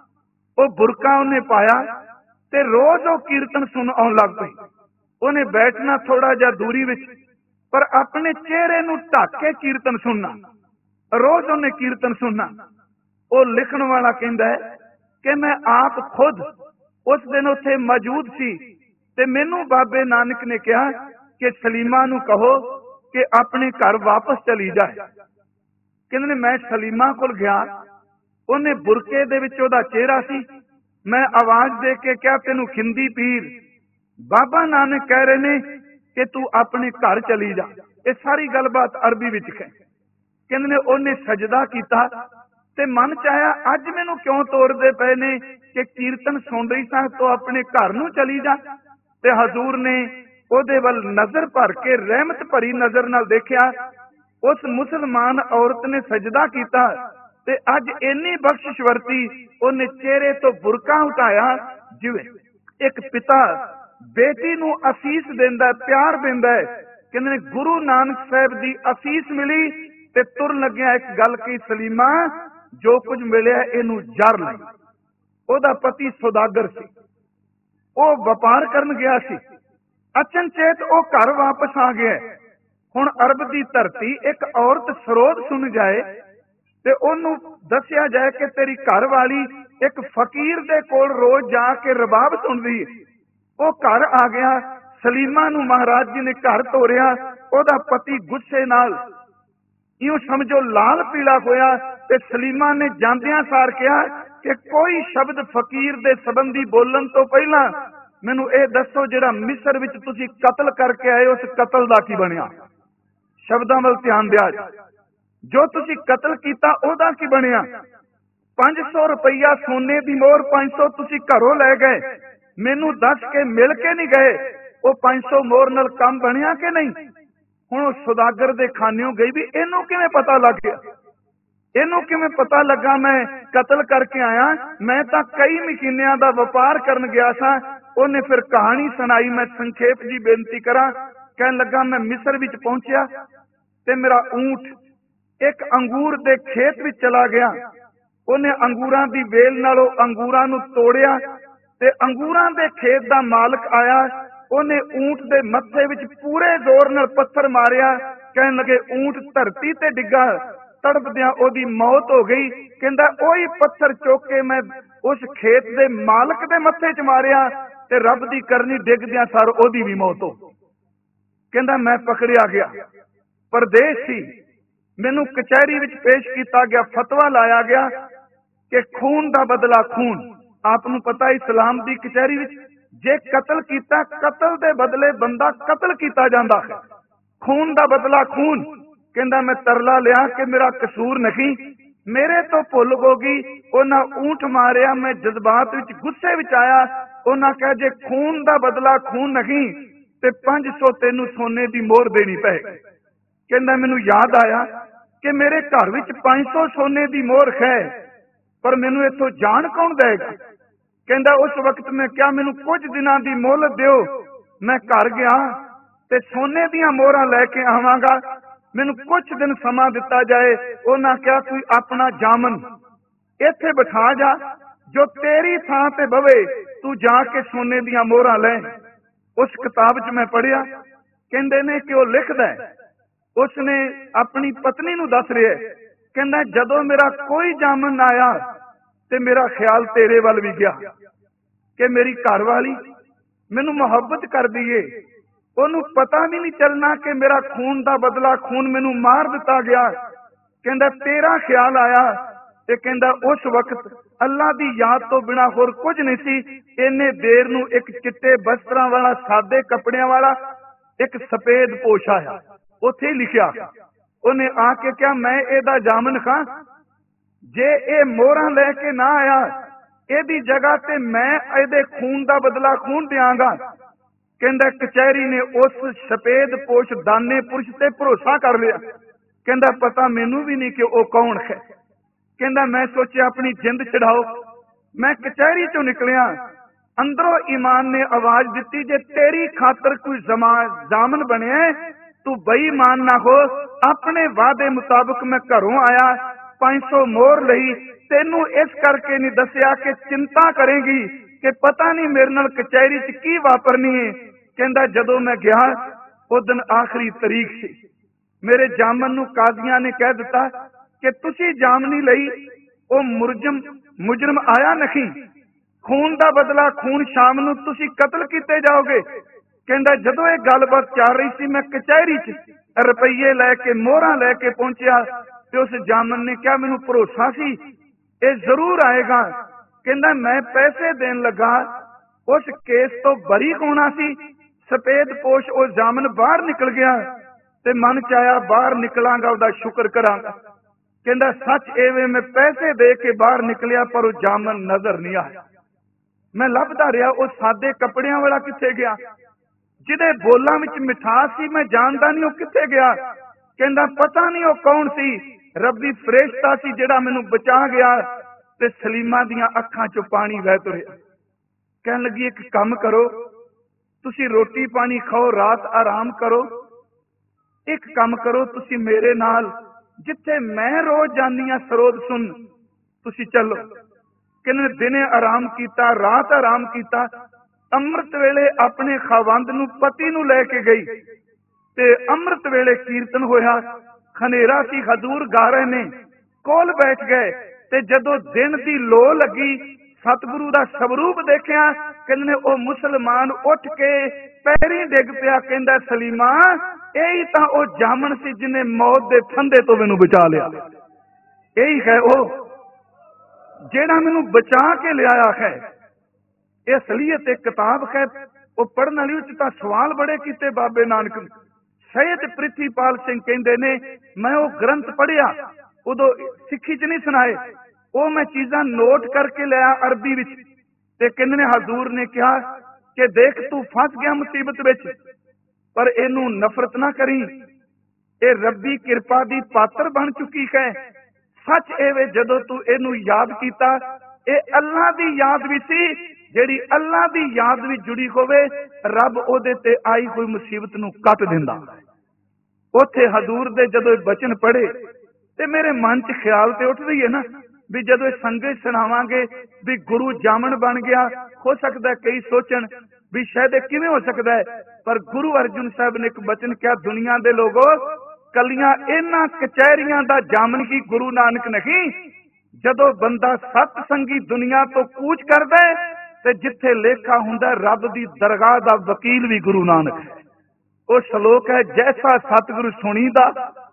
ਉਹ ਬੁਰਕਾ ਉਹਨੇ ਪਾਇਆ ਤੇ ਰੋਜ਼ ਉਹ ਕੀਰਤਨ ਸੁਣ ਆਉਣ ਲੱਗ ਪਈ। ਉਹਨੇ ਬੈਠਣਾ ਥੋੜਾ ਜਿਹਾ ਦੂਰੀ ਵਿੱਚ, ਪਰ ਆਪਣੇ ਚਿਹਰੇ ਨੂੰ ਢੱਕ ਕੇ ਕੀਰਤਨ ਸੁਣਨਾ। ਰੋਜ਼ ਉਹਨੇ ਕੀਰਤਨ ਸੁਣਨਾ। ਉਹ ਲਿਖਣ ਵਾਲਾ ਕਹਿੰਦਾ ਹੈ ਕਿ ਮੈਂ ਆਪ ਖੁਦ ਉਸ ਦਿਨ ਉੱਥੇ ਮੌਜੂਦ ਸੀ ਤੇ ਮੈਨੂੰ ਬਾਬੇ ਨਾਨਕ ਨੇ ਕਿਹਾ ਕਿ ਸਲੀਮਾ ਨੂੰ ਕਹੋ ਕਿ ਆਪਣੇ ਘਰ ਵਾਪਸ ਚਲੀ ਜਾਏ। ਕਹਿੰਦੇ ਨੇ ਮੈਂ ਸਲੀਮਾ ਕੋਲ ਗਿਆ, ਉਹਨੇ ਬੁਰਕੇ ਦੇ ਵਿੱਚ ਉਹਦਾ ਚਿਹਰਾ ਸੀ। ਮੈਂ ਆਵਾਜ਼ ਦੇ ਕੇ ਕਿਹਾ, ਤੈਨੂੰ ਖਿੰਦੀ ਪੀਰ, ਬਾਬਾ ਨਾਨਕ ਕਹਿ ਰਹੇ ਨੇ ਕਿ ਤੂੰ ਆਪਣੇ ਘਰ ਚਲੀ ਜਾ। ਇਹ ਸਾਰੀ ਗੱਲਬਾਤ ਅਰਬੀ ਵਿੱਚ ਹੈ। ਕਹਿੰਦੇ ਨੇ ਉਹਨੇ ਸਜਦਾ ਕੀਤਾ ਤੇ ਮਨ ਚ ਆਇਆ, ਅੱਜ ਮੈਨੂੰ ਕਿਉਂ ਤੋਰਦੇ ਪਏ ਨੇ ਕਿ ਕੀਰਤਨ ਸੁਣ ਰਹੀ ਸਾਂ, ਤੂੰ ਆਪਣੇ ਘਰ ਨੂੰ ਚਲੀ ਜਾ। ਤੇ ਹਜ਼ੂਰ ਨੇ ਉਹਦੇ ਵੱਲ ਨਜ਼ਰ ਭਰ ਕੇ ਰਹਿਮਤ ਭਰੀ ਨਜ਼ਰ ਨਾਲ ਦੇਖਿਆ। ਉਸ ਮੁਸਲਮਾਨ ਔਰਤ ਨੇ ਸਜਦਾ ਕੀਤਾ ਤੇ ਅੱਜ ਇੰਨੀ ਬਖਸ਼ਿਸ਼ ਵਰਤੀ, ਉਹਨੇ ਚਿਹਰੇ ਤੋਂ ਬੁਰਕਾ ਉਠਾਇਆ। ਜਿਵੇਂ ਇੱਕ ਪਿਤਾ ਬੇਟੀ ਨੂੰ ਅਸੀਸ ਦਿੰਦਾ, ਪਿਆਰ ਦਿੰਦਾ ਹੈ। ਕਹਿੰਦੇ ਨੇ ਗੁਰੂ ਨਾਨਕ ਸਾਹਿਬ ਦੀ ਅਸੀਸ ਮਿਲੀ ਤੇ ਤੁਰਨ ਲੱਗਿਆ ਇੱਕ ਗੱਲ ਕਹੀ, ਸਲੀਮਾ ਜੋ ਕੁਝ ਮਿਲਿਆ ਇਹਨੂੰ ਜਰ ਲੈ। ਉਹਦਾ ਪਤੀ ਸੌਦਾਗਰ ਸੀ, ਉਹ ਵਪਾਰ ਕਰਨ ਗਿਆ ਸੀ। ਅਚਨਚੇਤ ਉਹ ਘਰ ਵਾਪਸ ਆ ਗਿਆ। ਹੁਣ ਅਰਬ ਦੀ ਧਰਤੀ ਇੱਕ ਔਰਤ ਸਰੋਦ ਸੁਣ ਜਾਏ ਤੇ ਉਹਨੂੰ ਦੱਸਿਆ ਜਾਏ ਕਿ ਤੇਰੀ ਘਰ ਵਾਲੀ ਇੱਕ ਫਕੀਰ ਦੇ ਕੋਲ ਰੋਜ਼ ਜਾ ਕੇ ਰਬਾਬ ਸੁਣਦੀ ਹੈ। ਉਹ ਘਰ ਆ ਗਿਆ, ਸਲੀਮਾ ਨੂੰ ਮਹਾਰਾਜ ਜੀ ਨੇ ਘਰ ਤੋਰਿਆ। ਉਹਦਾ ਪਤੀ ਗੁੱਸੇ ਨਾਲ ਇਉਂ ਸਮਝੋ ਲਾਲ ਪੀਲਾ ਹੋਇਆ ਤੇ ਸਲੀਮਾ ਨੇ ਜਾਂਦਿਆਂ ਸਾਰ ਕਿਹਾ ਕਿ ਕੋਈ ਸ਼ਬਦ ਫਕੀਰ ਦੇ ਸੰਬੰਧੀ ਬੋਲਣ ਤੋਂ ਪਹਿਲਾਂ ਮੈਨੂੰ ਇਹ ਦੱਸੋ, ਜਿਹੜਾ ਮਿਸਰ ਵਿੱਚ ਤੁਸੀਂ ਕਤਲ ਕਰਕੇ ਆਏ, ਉਸ ਕਤਲ ਦਾ ਕੀ ਬਣਿਆ? ਸ਼ਬਦਾਂ ਵੱਲ ਧਿਆਨ ਦਿਆ। ਜੋ ਤੁਸੀਂ ਕਤਲ ਕੀਤਾ ਉਹਦਾ ਕੀ ਬਣਿਆ? ਪੰਜ ਸੌ ਰੁਪਈਆ ਸੋਨੇ ਦੀ ਮੋਹਰ ਪੰਜ ਸੌ ਤੁਸੀਂ ਘਰੋਂ ਲੈ ਗਏ, ਮੈਨੂੰ ਦੱਸ ਕੇ ਮਿਲ ਕੇ ਨਹੀਂ ਗਏ। ਉਹ ਪੰਜ ਸੌ ਮੋਹਰ ਨਾਲ ਕੰਮ ਬਣਿਆ ਕਿ ਨਹੀਂ? ਹੁਣ ਉਹ ਸੌਦਾਗਰ ਦੇ ਖਾਨਿਓਂ ਗਈ ਵੀ ਇਹਨੂੰ ਕਿਵੇਂ ਪਤਾ ਲੱਗ ਗਿਆ? ਇਹਨੂੰ ਕਿਵੇਂ ਪਤਾ ਲੱਗਾ ਮੈਂ ਕਤਲ ਕਰਕੇ ਆਇਆ? ਮੈਂ ਤਾਂ ਕਈ ਮਹੀਨਿਆਂ ਦਾ ਵਪਾਰ ਕਰਨ ਗਿਆ ਸਾਂ। ਉਹਨੇ ਫਿਰ ਕਹਾਣੀ ਸੁਣਾਈ। ਮੈਂ ਸੰਖੇਪ ਜੀ ਬੇਨਤੀ ਕਰਾਂ। ਕਹਿਣ ਲੱਗਾ, ਮੈਂ ਮਿਸਰ ਵਿੱਚ ਪਹੁੰਚਿਆ ਤੇ ਮੇਰਾ ਊਂਠ ਇੱਕ ਅੰਗੂਰ ਦੇ ਖੇਤ ਵਿੱਚ ਚਲਾ ਗਿਆ। ਉਹਨੇ ਅੰਗੂਰਾਂ ਦੀ ਵੇਲ ਨਾਲੋਂ ਅੰਗੂਰਾਂ ਨੂੰ ਤੋੜਿਆ ਤੇ ਅੰਗੂਰਾਂ ਦੇ ਖੇਤ ਦਾ ਮਾਲਕ ਆਇਆ। ਉਹਨੇ ਊਂਟ ਦੇ ਮੱਥੇ ਵਿੱਚ ਪੂਰੇ ਜ਼ੋਰ ਨਾਲ ਪੱਥਰ ਮਾਰਿਆ। ਕਹਿਣ ਲੱਗੇ ਊਂਟ ਧਰਤੀ ਤੇ ਡਿੱਗਾ, ਤੜਪਦਿਆਂ ਉਹਦੀ ਮੌਤ ਹੋ ਗਈ। ਕਹਿੰਦਾ ਉਹੀ ਪੱਥਰ ਚੁੱਕ ਕੇ ਮੈਂ ਉਸ ਖੇਤ ਦੇ ਮਾਲਕ ਦੇ ਮੱਥੇ 'ਚ ਮਾਰਿਆ ਤੇ ਰੱਬ ਦੀ ਕਰਨੀ ਡਿੱਗਦਿਆਂ ਸਾਰ ਉਹਦੀ ਵੀ ਮੌਤ ਹੋ। ਕਹਿੰਦਾ ਮੈਂ ਪਕੜਿਆ ਗਿਆ, ਪਰਦੇਸ ਸੀ, ਮੈਨੂੰ ਕਚਹਿਰੀ ਵਿੱਚ ਪੇਸ਼ ਕੀਤਾ ਗਿਆ, ਫਤਵਾ ਲਾਇਆ ਗਿਆ ਕਿ ਖੂਨ ਦਾ ਬਦਲਾ ਖੂਨ। ਆਪ ਨੂੰ ਪਤਾ ਇਸਲਾਮ ਦੀ ਕਚਹਿਰੀ ਵਿੱਚ ਜੇ ਕਤਲ ਕੀਤਾ, ਕਤਲ ਦੇ ਬਦਲੇ ਬੰਦਾ ਕਤਲ ਕੀਤਾ ਜਾਂਦਾ ਹੈ। ਖੂਨ ਦਾ ਬਦਲਾ ਖੂਨ। ਕਹਿੰਦਾ ਮੈਂ ਤਰਲਾ ਲਿਆ ਕਿ ਮੇਰਾ ਕਸੂਰ ਨਹੀਂ, ਮੇਰੇ ਤੋਂ ਭੁੱਲ ਹੋ ਗਈ। ਉਹਨਾਂ ਊਂਠ ਮਾਰਿਆ, ਮੈਂ ਜਜ਼ਬਾਤ ਵਿੱਚ ਗੁੱਸੇ ਵਿੱਚ ਆਇਆ। ਉਹਨਾਂ ਕਿਹਾ ਜੇ ਖੂਨ ਦਾ ਬਦਲਾ ਖੂਨ ਨਹੀਂ ਤੇ ਪੰਜ ਸੌ ਤੈਨੂੰ ਸੋਨੇ ਦੀ ਮੋਹਰ ਦੇਣੀ ਪਏਗੀ। ਕਹਿੰਦਾ ਮੈਨੂੰ ਯਾਦ ਆਇਆ ਕਿ ਮੇਰੇ ਘਰ ਵਿੱਚ ਪੰਜ ਸੌ ਸੋਨੇ ਦੀ ਮੋਹਰ ਹੈ, ਪਰ ਮੈਨੂੰ ਇੱਥੋਂ ਜਾਣ ਕੌਣ ਦੇਗਾ? ਕਹਿੰਦਾ ਉਸ ਵਕਤ ਮੈਂ ਕਿਹਾ ਮੈਨੂੰ ਕੁਝ ਦਿਨਾਂ ਦੀ ਮੋਹਲਤ ਦਿਓ। ਮੈਂ ਘਰ ਗਿਆ ਤੇ ਸੋਨੇ ਦੀਆਂ ਮੋਹਰਾਂ ਲੈ ਕੇ ਆਵਾਂਗਾ, ਮੈਨੂੰ ਕੁਝ ਦਿਨ ਸਮਾਂ ਦਿੱਤਾ ਜਾਏ। ਉਹਨਾਂ ਕਿਹਾ ਕੋਈ ਆਪਣਾ ਜਾਮਨ इत्थे बिठा जा, जो तेरी थां ते बवे तू जाके सोने दियां मोहरां लै। उस किताब च मैं पढ़िया, कहंदे ने कि वह लिखदा है, उसने अपनी पत्नी नूं दस रहा है, कहंदा जदों मेरा कोई जामन आया ते मेरा ख्याल तेरे वल भी गया कि मेरी घरवाली मैनू मुहब्बत कर दी है, ओनू पता भी नहीं चलना कि मेरा खून का बदला खून मैनू मार दिता गया। कहंदा तेरा ख्याल आया ते कहंदा उस वक्त अल्लाह की याद तो बिना होर कुछ नहीं सी। इन्ने देर नू एक चिट्टे बस्त्रां वाला सादे कपड़ियां वाला एक सफेद पोश आया, उत्थे लिखिया, उन्हें आके क्या मैं एदा जामन खां, जे ए मोहरां लैके ना आया एदी जगह ते मैं एदे खून का बदला खून देंगा। कहंदा कचहरी ने उस सफेद पोश दाने पुरुष ते भरोसा कर लिया। कहंदा पता मैनू भी नहीं कि वह कौन है। कहंदा मैं सोचा अपनी जिंद छड़ाओ। मैं कचहरी चो निकलिया, अंदरों ईमान ने आवाज दी, जे तेरी खातर कोई जमा जामन बने तू बेईमान ना हो। अपने वादे मुताबिक मैं घरों आया, पांच सौ मोहर लई, तेनू इस करके नहीं दसिया कि चिंता करेगी कि पता नहीं मेरे नाल कचहरी च की वापरनी है। कहंदा जदों मैं गया उस दिन आखिरी तरीक सी, मेरे जामन नू काजियां ने कह दिता कि तुसी जामनी लई ओ मुरजम मुजरम आया नहीं, खून का बदला खून शाम नू तुसी कतल किते जाओगे। कहंदा जदों ये गलबात चल रही सी मैं कचहरी च रुपये लैके मोहरां लैके पहुंचिया ते उस जामन ने क्या मैनू भरोसा सी ये जरूर आएगा। कहंदा मैं पैसे देन लगा, उस केस तो बरी होना सी। सफेद पोश उस जामन बाहर निकल गया ते मन च आया बाहर निकलांगा उहदा शुक्र करांगा। कहंदा सच एवें मैं पैसे दे के बाहर निकलिया पर वह जामन नजर नहीं आया। मैं लभदा रहा उस सादे कपड़ियां वाला किथे गया, जिहदे बोलां विच मिठास सी मैं जानदा नहीं वह किथे गया। कहंदा पता नहीं वह कौन सी, रब्बी फरिश्ता सी जिहड़ा मैनू बचा गया। ते सलीमा दियां अखां चों पानी वह तुरिया। कहन लगी एक काम करो, तुसी रोटी पानी खाओ, रात आराम करो, एक काम करो तुसी मेरे नाल जिथे मैं रोज जानी हां सरोद सुन तुसी चलो। कहने दिने आराम किया, रात आराम किया, अमृत वेले अपने खावंद नू पति नू लैके गई ते अमृत वेले कीर्तन होया। खनेरा सी, हजूर गा रहे ने, कोल बैठ गए ते जदों दिन दी लो लगी सतगुरु दा स्वरूप देखिया। कहने ओ मुसलमान उठ के पैरी डिग पिया, कहंदा सलीमा यही तां ओ जामन सी जिन्हें मौत दे फंदे तो मैनू बचा लिया। यही है ओ जेड़ा मैनू बचा के लिया है। ये असलीयत एक किताब है, वो पढ़ने वाली उच तां सवाल बड़े कीते बाबे नानक। सैयद प्रिथीपाल सिंह कहंदे ने मैं वो ग्रंथ पढ़िया, उदों सिक्खी च नहीं सुनाए, वो मैं चीज़ां नोट करके लिया अरबी विच। ते कहंदे ने हजूर ने कहा कि देख तू फस गया मुसीबत विच, पर इनू नफरत ना करी, ये रब्बी किरपा दी पात्र बन चुकी है। सच एवे जदों तू इनू याद कीता, ये अल्लाह दी याद भी सी, जेड़ी अल्लाह दी याद भी जुड़ी होवे रब ओदे ते आई हुई मुसीबत नू कट दिंदा। उथे हजूर दे जदों बचन पढ़े ते मेरे मन च ख्याल ते उठ रही है ना भी जदों संगे सुनावांगे भी गुरु जामन बन गया। हो सकता है कई सोचन भी शायद किवें हो सकता है, पर गुरु अर्जुन साहब ने एक बचन क्या, दुनिया दे लोगों कलियां इन्हां कचहरियां दा जामन ही गुरु नानक नहीं। जदों बंदा सत संगी दुनिया तो कूच करदा है ते जिथे लेखा हुंदा रब दी दरगाह दा वकील भी गुरु नानक है। वो श्लोक है, जैसा सतगुरु सुनीदा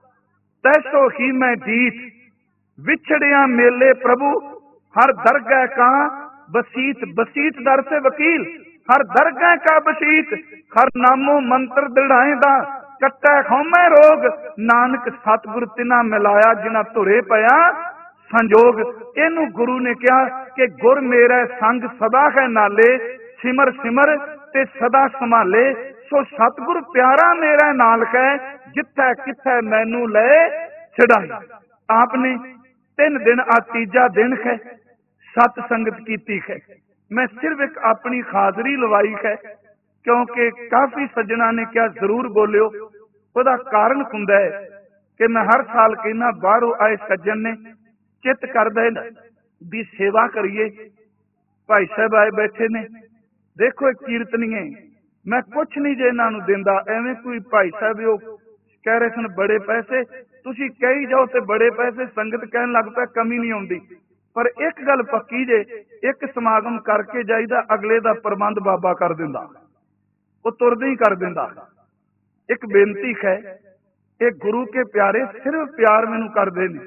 तैसो ही मैं जीत, विछड़िया मेले प्रभु हर दरगाह का बसीत। बसीत दर से वकील, हर दरगाह का बसीत, हर नामो मंत्र दृढ़ाएदा कट्टा खौमै रोग। नानक सतगुर तिना मिलाया जिन्ना धुरे पया संजोग। इनू गुरु ने कहा कि गुर मेरा संग सदा है नाले, सिमर सिमर ते सदा संभाले। सो सतगुर प्यारा मेरा नाल है, जिथे किथे मैनू ले छड़ाई। आपने तीन दिन आ तीजा दिन है सत संगत कीती है। मैं सिर्फ एक अपनी हाजरी लवाई है, क्योंकि काफी सज्जना ने क्या जरूर बोलियो। ओदा कारण हुंदा है कि मैं हर साल कहना बाहरों आए सज्जन ने चित करदे ਦੀ ਸੇਵਾ ਕਰੀਏ। ਭਾਈ ਸਾਹਿਬ ਆਏ ਬੈਠੇ ਨੇ, ਦੇਖੋ ਇਹ ਕੀਰਤਨੀਏ, ਮੈਂ ਕੁਛ ਨਹੀਂ ਜੇ ਇਹਨਾਂ ਨੂੰ ਦਿੰਦਾ। ਐਵੇਂ ਕੋਈ ਭਾਈ ਸਾਹਿਬ ਉਹ ਕਹਿ ਰਹੇ ਸਨ ਬੜੇ ਪੈਸੇ, ਤੁਸੀਂ ਕਹੀ ਜਾਓ ਤੇ ਬੜੇ ਪੈਸੇ, ਸੰਗਤ ਕਹਿਣ ਲੱਗ ਪਿਆ ਕਮੀ ਨਹੀਂ ਆਉਂਦੀ। ਪਰ ਇੱਕ ਗੱਲ ਪੱਕੀ ਜੇ, ਇੱਕ ਸਮਾਗਮ ਕਰਕੇ ਜਾਈਦਾ, ਅਗਲੇ ਦਾ ਪ੍ਰਬੰਧ ਬਾਬਾ ਕਰ ਦਿੰਦਾ, ਉਹ ਤੁਰਦੇ ਹੀ ਕਰ ਦਿੰਦਾ। ਇੱਕ ਬੇਨਤੀ ਹੈ, ਇਹ ਗੁਰੂ ਕੇ ਪਿਆਰੇ ਸਿਰਫ ਪਿਆਰ ਮੈਨੂੰ ਕਰਦੇ ਨੇ,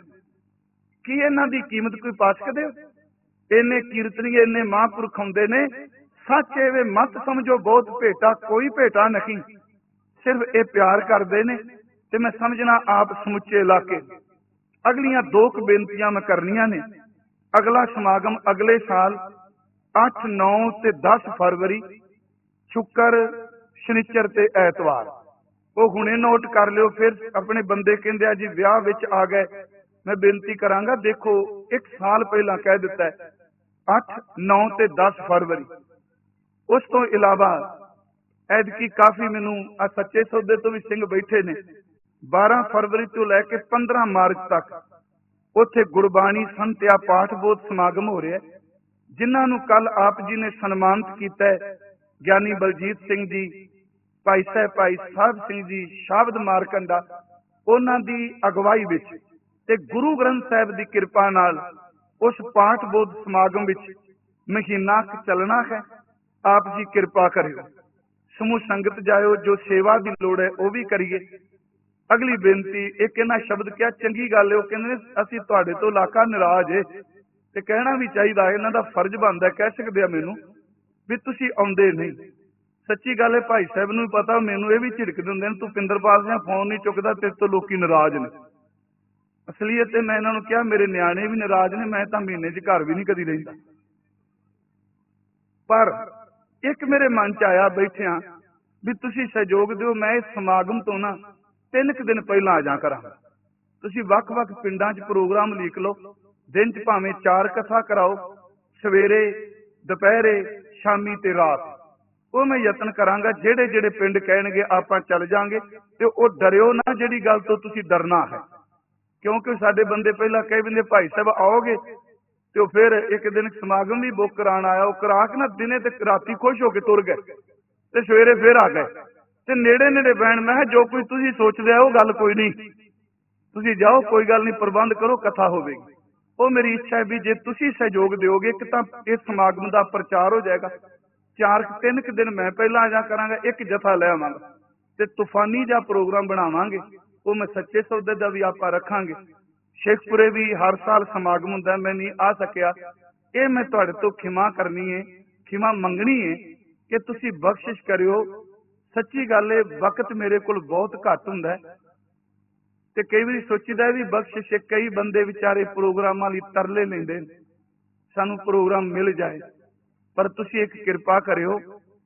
ਕੀ ਇਹਨਾਂ ਦੀ ਕੀਮਤ ਕੋਈ ਪਾ ਸਕਦੇ ਹੋ? ਇੰਨੇ ਕੀਰਤਨੀਏ, ਇੰਨੇ ਮਹਾਂਪੁਰਖ ਆਉਂਦੇ ਨੇ, ਸੱਚ ਐਵੇਂ ਮਤ ਸਮਝੋ ਬਹੁਤ ਭੇਟਾ, ਕੋਈ ਭੇਟਾ ਨਹੀਂ, ਸਿਰਫ ਇਹ ਪਿਆਰ ਕਰਦੇ ਨੇ। ਤੇ ਮੈਂ ਸਮਝਣਾ ਆਪ ਸਮੁੱਚੇ ਇਲਾਕੇ। ਅਗਲੀਆਂ ਦੋ ਕੁ ਬੇਨਤੀਆਂ ਮੈਂ ਕਰਨੀਆਂ ਨੇ। ਅਗਲਾ ਸਮਾਗਮ ਅਗਲੇ ਸਾਲ ਅੱਠ ਨੌ ਤੇ ਦਸ ਫਰਵਰੀ, ਸ਼ੁੱਕਰ, ਸ਼ਨੀਚਰ ਤੇ ਐਤਵਾਰ। ਉਹ ਹੁਣੇ ਨੋਟ ਕਰ ਲਿਓ। ਫਿਰ ਆਪਣੇ ਬੰਦੇ ਕਹਿੰਦੇ ਆ ਜੀ ਵਿਆਹ ਵਿੱਚ ਆ ਗਏ, ਮੈਂ ਬੇਨਤੀ ਕਰਾਂਗਾ, ਦੇਖੋ ਇੱਕ ਸਾਲ ਪਹਿਲਾਂ ਕਹਿ ਦਿੱਤਾ ਹੈ ਅੱਠ ਨੌ ਤੇ ਦਸ ਫਰਵਰੀ। ਉਸ ਤੋਂ ਇਲਾਵਾ ਐਤਕੀ ਕਾਫੀ ਮੈਨੂੰ ਆ ਸੱਚੇ ਸੌਦੇ ਤੋਂ ਵੀ ਸਿੰਘ ਬੈਠੇ ਨੇ, ਬਾਰਾਂ ਫਰਵਰੀ ਤੋਂ ਲੈ ਕੇ ਪੰਦਰਾਂ ਮਾਰਚ ਤੱਕ ਉੱਥੇ ਗੁਰਬਾਣੀ ਸੰਤਿਆ ਪਾਠ ਬੋਧ ਸਮਾਗਮ ਹੋ ਰਿਹਾ, ਜਿਨ੍ਹਾਂ ਨੂੰ ਕੱਲ ਆਪ ਜੀ ਨੇ ਸਨਮਾਨਿਤ ਕੀਤਾ ਹੈ। ਗਿਆਨੀ ਬਲਜੀਤ ਸਿੰਘ ਜੀ, ਭਾਈ ਸਾਹਿਬ ਭਾਈ ਸਾਹਿਬ ਸਿੰਘ ਜੀ ਸ਼ਾਬਦ ਮਾਰਕੰਡਾ, ਉਹਨਾਂ ਦੀ ਅਗਵਾਈ ਵਿੱਚ ਤੇ ਗੁਰੂ ਗ੍ਰੰਥ ਸਾਹਿਬ ਦੀ ਕਿਰਪਾ ਨਾਲ ਉਸ ਪਾਠ ਬੋਧ ਸਮਾਗਮ ਵਿੱਚ ਮਹੀਨਾ ਕੁ ਚੱਲਣਾ ਹੈ। ਆਪ ਜੀ ਕਿਰਪਾ ਕਰਿਓ, ਸਮੂਹ ਸੰਗਤ ਜਾਇਓ, ਜੋ ਸੇਵਾ ਦੀ ਲੋੜ ਹੈ ਉਹ ਵੀ ਕਰੀਏ। ਅਗਲੀ ਬੇਨਤੀ, ਇੱਕ ਇਹਨਾਂ ਸ਼ਬਦ ਕਿਹਾ, ਚੰਗੀ ਗੱਲ ਹੈ, ਉਹ ਕਹਿੰਦੇ ਨੇ ਅਸੀਂ ਤੁਹਾਡੇ ਤੋਂ ਇਲਾਕਾ ਨਾਰਾਜ਼ ਏ, ਤੇ ਕਹਿਣਾ ਵੀ ਚਾਹੀਦਾ, ਇਹਨਾਂ ਦਾ ਫਰਜ਼ ਬਣਦਾ, ਕਹਿ ਸਕਦੇ ਆ ਮੈਨੂੰ ਵੀ ਤੁਸੀਂ ਆਉਂਦੇ ਨਹੀਂ। ਸੱਚੀ ਗੱਲ ਹੈ, ਭਾਈ ਸਾਹਿਬ ਨੂੰ ਵੀ ਪਤਾ, ਮੈਨੂੰ ਇਹ ਵੀ ਝਿੜਕ ਦਿੰਦੇ ਨੇ, ਤੂੰ ਪਿੰਦਰਪਾਲ ਸਿੰਘ ਫੋਨ ਨਹੀਂ ਚੁੱਕਦਾ, ਤੇਰੇ ਤੋਂ ਲੋਕੀ ਨਾਰਾਜ਼ ਨੇ। ਅਸਲੀਅਤ ਤੇ ਮੈਂ ਇਹਨਾਂ ਨੂੰ ਕਿਹਾ ਮੇਰੇ ਨਿਆਣੇ ਵੀ ਨਾਰਾਜ਼ ਨੇ, ਮੈਂ ਤਾਂ ਮਹੀਨੇ 'ਚ ਘਰ ਵੀ ਨਹੀਂ ਕਦੀ ਰਹਿੰਦਾ। ਪਰ ਇੱਕ ਮੇਰੇ ਮਨ 'ਚ ਆਇਆ ਬੈਠਿਆਂ ਵੀ ਤੁਸੀਂ ਸਹਿਯੋਗ ਦਿਓ, ਮੈਂ ਇਸ ਸਮਾਗਮ ਤੋਂ ਨਾ ਤਿੰਨ ਕੁ ਦਿਨ ਪਹਿਲਾਂ ਆ ਜਾ ਕਰਾਂ। ਤੁਸੀਂ ਵੱਖ-ਵੱਖ ਪਿੰਡਾਂ 'ਚ ਪ੍ਰੋਗਰਾਮ ਲਿਖ ਲਓ, ਦਿਨ 'ਚ ਭਾਵੇਂ ਚਾਰ ਕਥਾ ਕਰਾਓ, ਸਵੇਰੇ, ਦੁਪਹਿਰੇ, ਸ਼ਾਮੀ ਤੇ ਰਾਤ। ਉਹ ਮੈਂ ਯਤਨ ਕਰਾਂਗਾ, ਜਿਹੜੇ ਜਿਹੜੇ ਪਿੰਡ ਕਹਿਣਗੇ ਆਪਾਂ ਚੱਲ ਜਾਾਂਗੇ। ਤੇ ਉਹ ਡਰਿਓ ਨਾ, ਜਿਹੜੀ ਗੱਲ ਤੋਂ ਤੁਸੀਂ ਡਰਨਾ ਹੈ, ਕਿਉਂਕਿ ਸਾਡੇ ਬੰਦੇ ਪਹਿਲਾਂ ਕਹਿ ਦਿੰਦੇ ਭਾਈ ਸਾਹਿਬ ਆਓਗੇ, ਤੇ ਉਹ ਫਿਰ ਇੱਕ ਦਿਨ ਸਮਾਗਮ ਵੀ ਬੁੱਕ ਕਰਾਉਣ ਆਇਆ, ਉਹ ਕਰਾ ਕੇ ਨਾ ਦਿਨੇ ਤੇ ਰਾਤੀ ਖੁਸ਼ ਹੋ ਕੇ ਤੁਰ ਗਏ, ਤੇ ਸਵੇਰੇ ਫਿਰ ਆ ਗਏ। ਤੇ ਨੇੜੇ ਨੇੜੇ ਬਹਿਣ, ਮੈਂ ਕਿਹਾ ਜੋ ਕੋਈ ਤੁਸੀਂ ਸੋਚਦੇ ਆ ਉਹ ਗੱਲ ਕੋਈ ਨਹੀਂ, ਤੁਸੀਂ ਜਾਓ, ਕੋਈ ਗੱਲ ਨਹੀਂ, ਪ੍ਰਬੰਧ ਕਰੋ, ਕਥਾ ਹੋਵੇਗੀ। ਉਹ ਮੇਰੀ ਇੱਛਾ ਹੈ ਵੀ ਜੇ ਤੁਸੀਂ ਸਹਿਯੋਗ ਦਿਓਗੇ, ਇੱਕ ਤਾਂ ਇਸ ਸਮਾਗਮ ਦਾ ਪ੍ਰਚਾਰ ਹੋ ਜਾਏਗਾ, ਚਾਰ ਤਿੰਨ ਕੁ ਦਿਨ ਮੈਂ ਪਹਿਲਾਂ ਆ ਜਾ ਕਰਾਂਗਾ, ਇੱਕ ਜਥਾ ਲੈ ਆਵਾਂਗਾ ਤੇ ਤੂਫਾਨੀ ਜਿਹਾ ਪ੍ਰੋਗਰਾਮ ਬਣਾਵਾਂਗੇ। ਉਹ ਮੈਂ ਸੱਚੇ ਸੌਦੇ ਦਾ ਵੀ ਆਪਾਂ ਰੱਖਾਂਗੇ। ਸ਼ੇਖਪੁਰੇ ਵੀ ਹਰ ਸਾਲ ਸਮਾਗਮ ਹੁੰਦਾ, ਮੈਂ ਨਹੀਂ ਆ ਸਕਿਆ, ਇਹ ਮੈਂ ਤੁਹਾਡੇ ਤੋਂ ਖਿਮਾ ਕਰਨੀ ਹੈ, ਖਿਮਾ ਮੰਗਣੀ ਹੈ ਕਿ ਤੁਸੀਂ ਬਖਸ਼ਿਸ਼ ਕਰਿਓ। ਸੱਚੀ ਗੱਲ ਹੈ, ਵਕਤ ਮੇਰੇ ਕੋਲ ਬਹੁਤ ਘੱਟ ਹੁੰਦਾ ਤੇ ਕਈ ਵਾਰੀ ਸੋਚੀਦਾ ਵੀ ਬਖਸ਼ਿਸ਼, ਕਈ ਬੰਦੇ ਵਿਚਾਰੇ ਪ੍ਰੋਗਰਾਮਾਂ ਲਈ ਤਰਲੇ ਲੈਂਦੇ ਨੇ, ਸਾਨੂੰ ਪ੍ਰੋਗਰਾਮ ਮਿਲ ਜਾਏ, ਪਰ ਤੁਸੀਂ ਇੱਕ ਕਿਰਪਾ ਕਰਿਓ,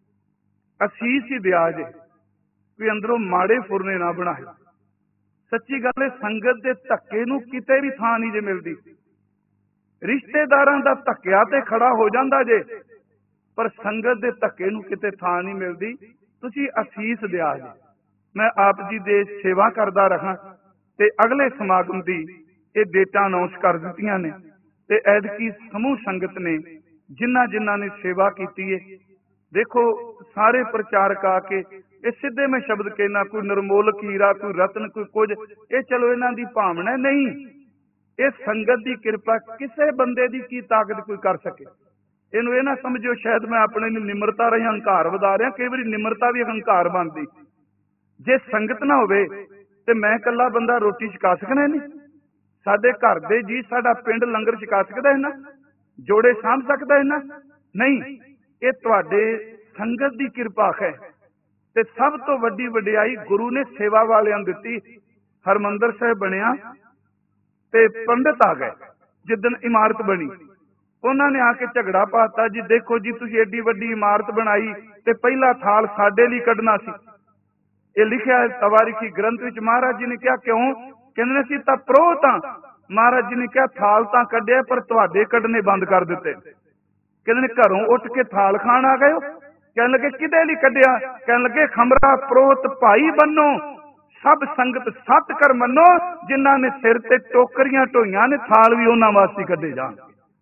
ਅਸੀਸ ਹੀ ਦਿਆ ਜੇ, ਵੀ ਅੰਦਰੋਂ ਮਾੜੇ ਫੁਰਨੇ ਨਾ ਬਣਾਏ। ਸੱਚੀ ਗੱਲ ਹੈ, ਸੰਗਤ ਦੇ ਧੱਕੇ ਨੂੰ ਕਿਤੇ ਵੀ ਥਾਂ ਨਹੀਂ ਜੇ ਮਿਲਦੀ। ਰਿਸ਼ਤੇਦਾਰਾਂ ਦਾ ਧੱਕਿਆ ਤੇ ਖੜਾ ਹੋ ਜਾਂਦਾ ਜੇ, ਪਰ ਸੰਗਤ ਦੇ ਧੱਕੇ ਨੂੰ ਕਿਤੇ ਥਾਂ ਨਹੀਂ ਮਿਲਦੀ। ਤੁਸੀਂ ਅਸੀਸ ਦਿਆ ਜੇ। ਮੈਂ ਆਪ ਜੀ ਦੇ ਸੇਵਾ ਕਰਦਾ ਰਹਾ ਤੇ ਅਗਲੇ ਸਮਾਗਮ ਦੀ ਇਹ ਡੇਟਾਂ ਅਨਾਉਂਸ ਕਰ ਦਿੱਤੀਆਂ ਨੇ, ਤੇ ਐਤਕੀ ਸਮੂਹ ਸੰਗਤ ਨੇ ਜਿਨ੍ਹਾਂ ਜਿਨ੍ਹਾਂ ਨੇ ਸੇਵਾ ਕੀਤੀ ਹੈ, ਦੇਖੋ ਸਾਰੇ ਪ੍ਰਚਾਰਕ ਆ ਕੇ, ਇਹ ਸਿੱਧੇ ਮੈਂ ਸ਼ਬਦ ਕਹਿਣਾ, ਕੋਈ ਨਿਰਮੋਲਕ ਹੀਰਾ, ਕੋਈ ਰਤਨ, ਕੋਈ ਕੁਝ, ਇਹ ਚਲੋ ਇਹਨਾਂ ਦੀ ਭਾਵਨਾ ਨਹੀਂ, ਇਹ ਸੰਗਤ ਦੀ ਕਿਰਪਾ, ਕਿਸੇ ਬੰਦੇ ਦੀ ਕੀ ਤਾਕਤ ਕੋਈ ਕਰ ਸਕੇ। ਇਹਨੂੰ ਇਹ ਨਾ ਸਮਝਿਓ ਸ਼ਾਇਦ ਮੈਂ ਆਪਣੇ ਲਈ ਨਿਮਰਤਾ ਰਹੀ ਹੰਕਾਰ ਵਧਾ ਰਿਹਾ, ਕਈ ਵਾਰੀ ਨਿਮਰਤਾ ਵੀ ਹੰਕਾਰ ਬਣਦੀ। ਜੇ ਸੰਗਤ ਨਾ ਹੋਵੇ ਤੇ ਮੈਂ ਇਕੱਲਾ ਬੰਦਾ ਰੋਟੀ ਛਕਾ ਸਕਣਾ ਨਹੀਂ, ਸਾਡੇ ਘਰ ਦੇ ਜੀ, ਸਾਡਾ ਪਿੰਡ ਲੰਗਰ ਛਕਾ ਸਕਦਾ ਇਹਨਾਂ, ਜੋੜੇ ਸਾਂਭ ਸਕਦਾ ਇਹਨਾਂ? ਨਹੀਂ, ਇਹ ਤੁਹਾਡੇ ਸੰਗਤ ਦੀ ਕਿਰਪਾ ਹੈ। ਤੇ ਸਭ ਤੋਂ ਵੱਡੀ ਵਡਿਆਈ ਗੁਰੂ ਨੇ ਸੇਵਾ ਵਾਲਿਆਂ ਨੂੰ ਦਿੱਤੀ। ਹਰਮੰਦਰ ਸਾਹਿਬ ਬਣਿਆ ਤੇ ਪੰਡਤ ਆ ਗਏ, ਜਿੱਦਣ ਇਮਾਰਤ ਬਣੀ ਉਹਨਾਂ ਨੇ ਆ ਕੇ ਝਗੜਾ ਪਾਤਾ, ਜੀ ਦੇਖੋ ਜੀ ਤੁਸੀਂ ਏਡੀ ਵੱਡੀ ਇਮਾਰਤ ਬਣਾਈ ਤੇ ਪਹਿਲਾ ਥਾਲ ਸਾਡੇ ਲਈ ਕੱਢਣਾ ਸੀ। ਇਹ ਲਿਖਿਆ ਤਵਾਰੀਖੀ ਗ੍ਰੰਥ ਵਿੱਚ। ਮਹਾਰਾਜ ਜੀ ਨੇ ਕਿਹਾ ਕਿਉਂ? ਕਹਿੰਦੇ ਸੀ ਤਾਂ ਪ੍ਰੋਹਤ ਹਾਂ। ਮਹਾਰਾਜ ਜੀ ਨੇ ਕਿਹਾ ਥਾਲ ਤਾਂ ਕੱਢਿਆ, ਪਰ ਤੁਹਾਡੇ ਕੱਢਣੇ ਬੰਦ ਕਰ ਦਿੱਤੇ। ਕਹਿੰਦੇ ਨੇ ਘਰੋਂ ਉੱਠ ਕੇ ਥਾਲ ਖਾਣ ਆ ਗਏ ਹੋ? ਕਹਿਣ ਲੱਗੇ ਕਿਹਦੇ ਲਈ ਕੱਢਿਆ? ਕਹਿਣ ਲੱਗੇ ਖਮਰਾ ਪ੍ਰੋਹਤ ਭਾਈ ਬੰਨੋ, ਸਭ ਸੰਗਤ ਸੱਤ ਕਰ ਮੰਨੋ, ਜਿਨ੍ਹਾਂ ਨੇ ਸਿਰ ਤੇ ਟੋਕਰੀਆਂ ਢੋਈਆਂ ਨੇ ਥਾਲ ਵੀ ਉਹਨਾਂ ਵਾਸਤੇ ਕੱਢੇ ਜਾਣ।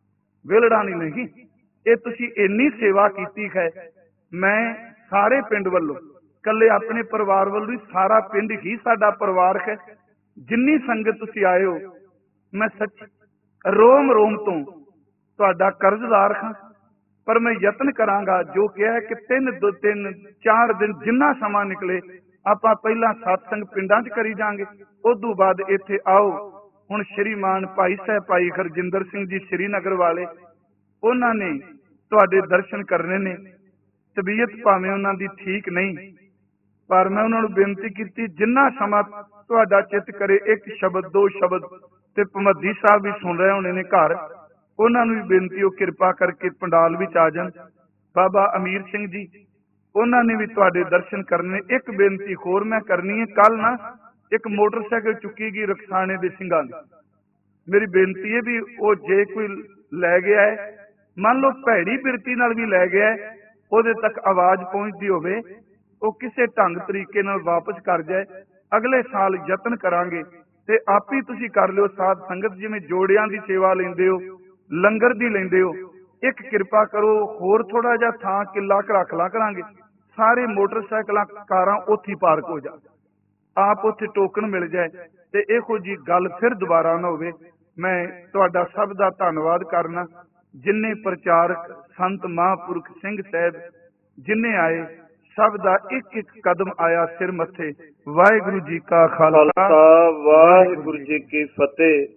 ਵਿਹਲੜਾ ਨਹੀਂ ਨਹੀਂ, ਇਹ ਤੁਸੀਂ ਇੰਨੀ ਸੇਵਾ ਕੀਤੀ ਹੈ। ਮੈਂ ਸਾਰੇ ਪਿੰਡ ਵੱਲੋਂ, ਕੱਲੇ ਆਪਣੇ ਪਰਿਵਾਰ ਵੱਲੋਂ ਹੀ, ਸਾਰਾ ਪਿੰਡ ਹੀ ਸਾਡਾ ਪਰਿਵਾਰ ਹੈ। ਜਿੰਨੀ ਸੰਗਤ ਤੁਸੀਂ ਆਏ ਹੋ, ਮੈਂ ਸੱਚ ਰੋਮ ਰੋਮ ਤੋਂ ਤੁਹਾਡਾ ਕਰਜ਼ਦਾਰ ਹਾਂ। ਪਰ ਮੈਂ ਯਤਨ ਕਰਾਂਗਾ, ਜੋ ਕਿਹਾ ਹੈ ਕਿ ਤਿੰਨ ਦੋ ਤਿੰਨ ਚਾਰ ਦਿਨ ਜਿੰਨਾ ਸਮਾਂ ਨਿਕਲੇ, ਆਪਾਂ ਪਹਿਲਾਂ ਸਤਸੰਗ ਪਿੰਡਾਂ 'ਚ ਕਰੀ ਜਾਵਾਂਗੇ, ਉਦੋਂ ਬਾਅਦ ਇੱਥੇ ਆਓ। ਹੁਣ ਸ਼੍ਰੀਮਾਨ ਭਾਈ ਸਾਹਿਬ ਭਾਈ ਹਰਜਿੰਦਰ ਸਿੰਘ ਜੀ ਸ਼੍ਰੀਨਗਰ ਵਾਲੇ, ਉਹਨਾਂ ਨੇ ਤੁਹਾਡੇ ਦਰਸ਼ਨ ਕਰਨੇ ਨੇ। ਤਬੀਅਤ ਭਾਵੇਂ ਉਹਨਾਂ ਦੀ ਠੀਕ ਨਹੀਂ, ਪਰ ਮੈਂ ਉਹਨਾਂ ਨੂੰ ਬੇਨਤੀ ਕੀਤੀ, ਜਿੰਨਾ ਸਮਾਂ ਤੁਹਾਡਾ ਚਿੱਤ ਕਰੇ, ਇੱਕ ਸ਼ਬਦ ਦੋ ਸ਼ਬਦ, ਤੇ ਭਮੱਦੀ ਸਾਹਿਬ ਵੀ ਸੁਣ ਰਹੇ ਹੋਣੇ ਨੇ ਘਰ, ਉਹਨਾਂ ਨੂੰ ਵੀ ਬੇਨਤੀ, ਉਹ ਕਿਰਪਾ ਕਰਕੇ ਪੰਡਾਲ ਵਿੱਚ ਆ ਜਾਣ। ਬਾਬਾ ਅਮੀਰ ਸਿੰਘ ਜੀ, ਉਹਨਾਂ ਨੇ ਵੀ ਤੁਹਾਡੇ ਦਰਸ਼ਨ ਕਰਨੇ। ਇੱਕ ਬੇਨਤੀ ਹੋਰ ਮੈਂ ਕਰਨੀ ਹੈ, ਕੱਲ ਨਾ ਇੱਕ ਮੋਟਰਸਾਈਕਲ ਚੁੱਕੀ ਗਈ ਰਕਸਾਣੇ ਦੇ ਸਿੰਘਾਂ ਦੀ। ਮੇਰੀ ਬੇਨਤੀ ਹੈ ਵੀ ਉਹ ਜੇ ਕੋਈ ਲੈ ਗਿਆ ਹੈ, ਮੰਨ ਲਓ ਭੈੜੀ ਬਿਰਤੀ ਨਾਲ ਵੀ ਲੈ ਗਿਆ ਹੈ, ਉਹਦੇ ਤੱਕ ਆਵਾਜ਼ ਪਹੁੰਚਦੀ ਹੋਵੇ, ਉਹ ਕਿਸੇ ਢੰਗ ਤਰੀਕੇ ਨਾਲ ਵਾਪਸ ਕਰ ਜਾਏ। ਅਗਲੇ ਸਾਲ ਯਤਨ ਕਰਾਂਗੇ, ਤੇ ਆਪ ਹੀ ਤੁਸੀਂ ਕਰ ਲਿਓ ਸਾਧ ਸੰਗਤ, ਜਿਵੇਂ ਜੋੜਿਆਂ ਦੀ ਸੇਵਾ ਲੈਂਦੇ ਹੋ, ਲੰਗਰ ਦੀ ਲੈਂਦੇ ਹੋ, ਇੱਕ ਕਿਰਪਾ ਕਰੋ, ਹੋਰ ਥੋੜਾ ਜਿਹਾ ਥਾਂ ਕਿੱਲਾ ਕੁ ਰੱਖ ਲਾ ਕਰਾਂਗੇ, ਸਾਰੇ ਮੋਟਰਸਾਈਕਲਾਂ ਕਾਰਾਂ ਉੱਥੇ ਪਾਰਕ ਹੋ ਜਾ, ਆਪ ਉੱਥੇ ਟੋਕਨ ਮਿਲ ਜਾਏ, ਤੇ ਇਹੋ ਜੀ ਗੱਲ ਫਿਰ ਦੁਬਾਰਾ ਨਾ ਹੋਵੇ। ਮੈਂ ਤੁਹਾਡਾ ਸਭ ਦਾ ਧੰਨਵਾਦ ਕਰਨਾ। ਜਿੰਨੇ ਪ੍ਰਚਾਰਕ ਸੰਤ ਮਹਾਂਪੁਰਖ ਸਿੰਘ ਸਾਹਿਬ ਜਿੰਨੇ ਆਏ, ਸਭ ਦਾ ਇੱਕ ਇੱਕ ਕਦਮ ਆਇਆ ਸਿਰ ਮੱਥੇ। ਵਾਹਿਗੁਰੂ ਜੀ ਕਾ ਖਾਲਸਾ, ਵਾਹਿਗੁਰੂ ਜੀ ਕੀ ਫਤਿਹ।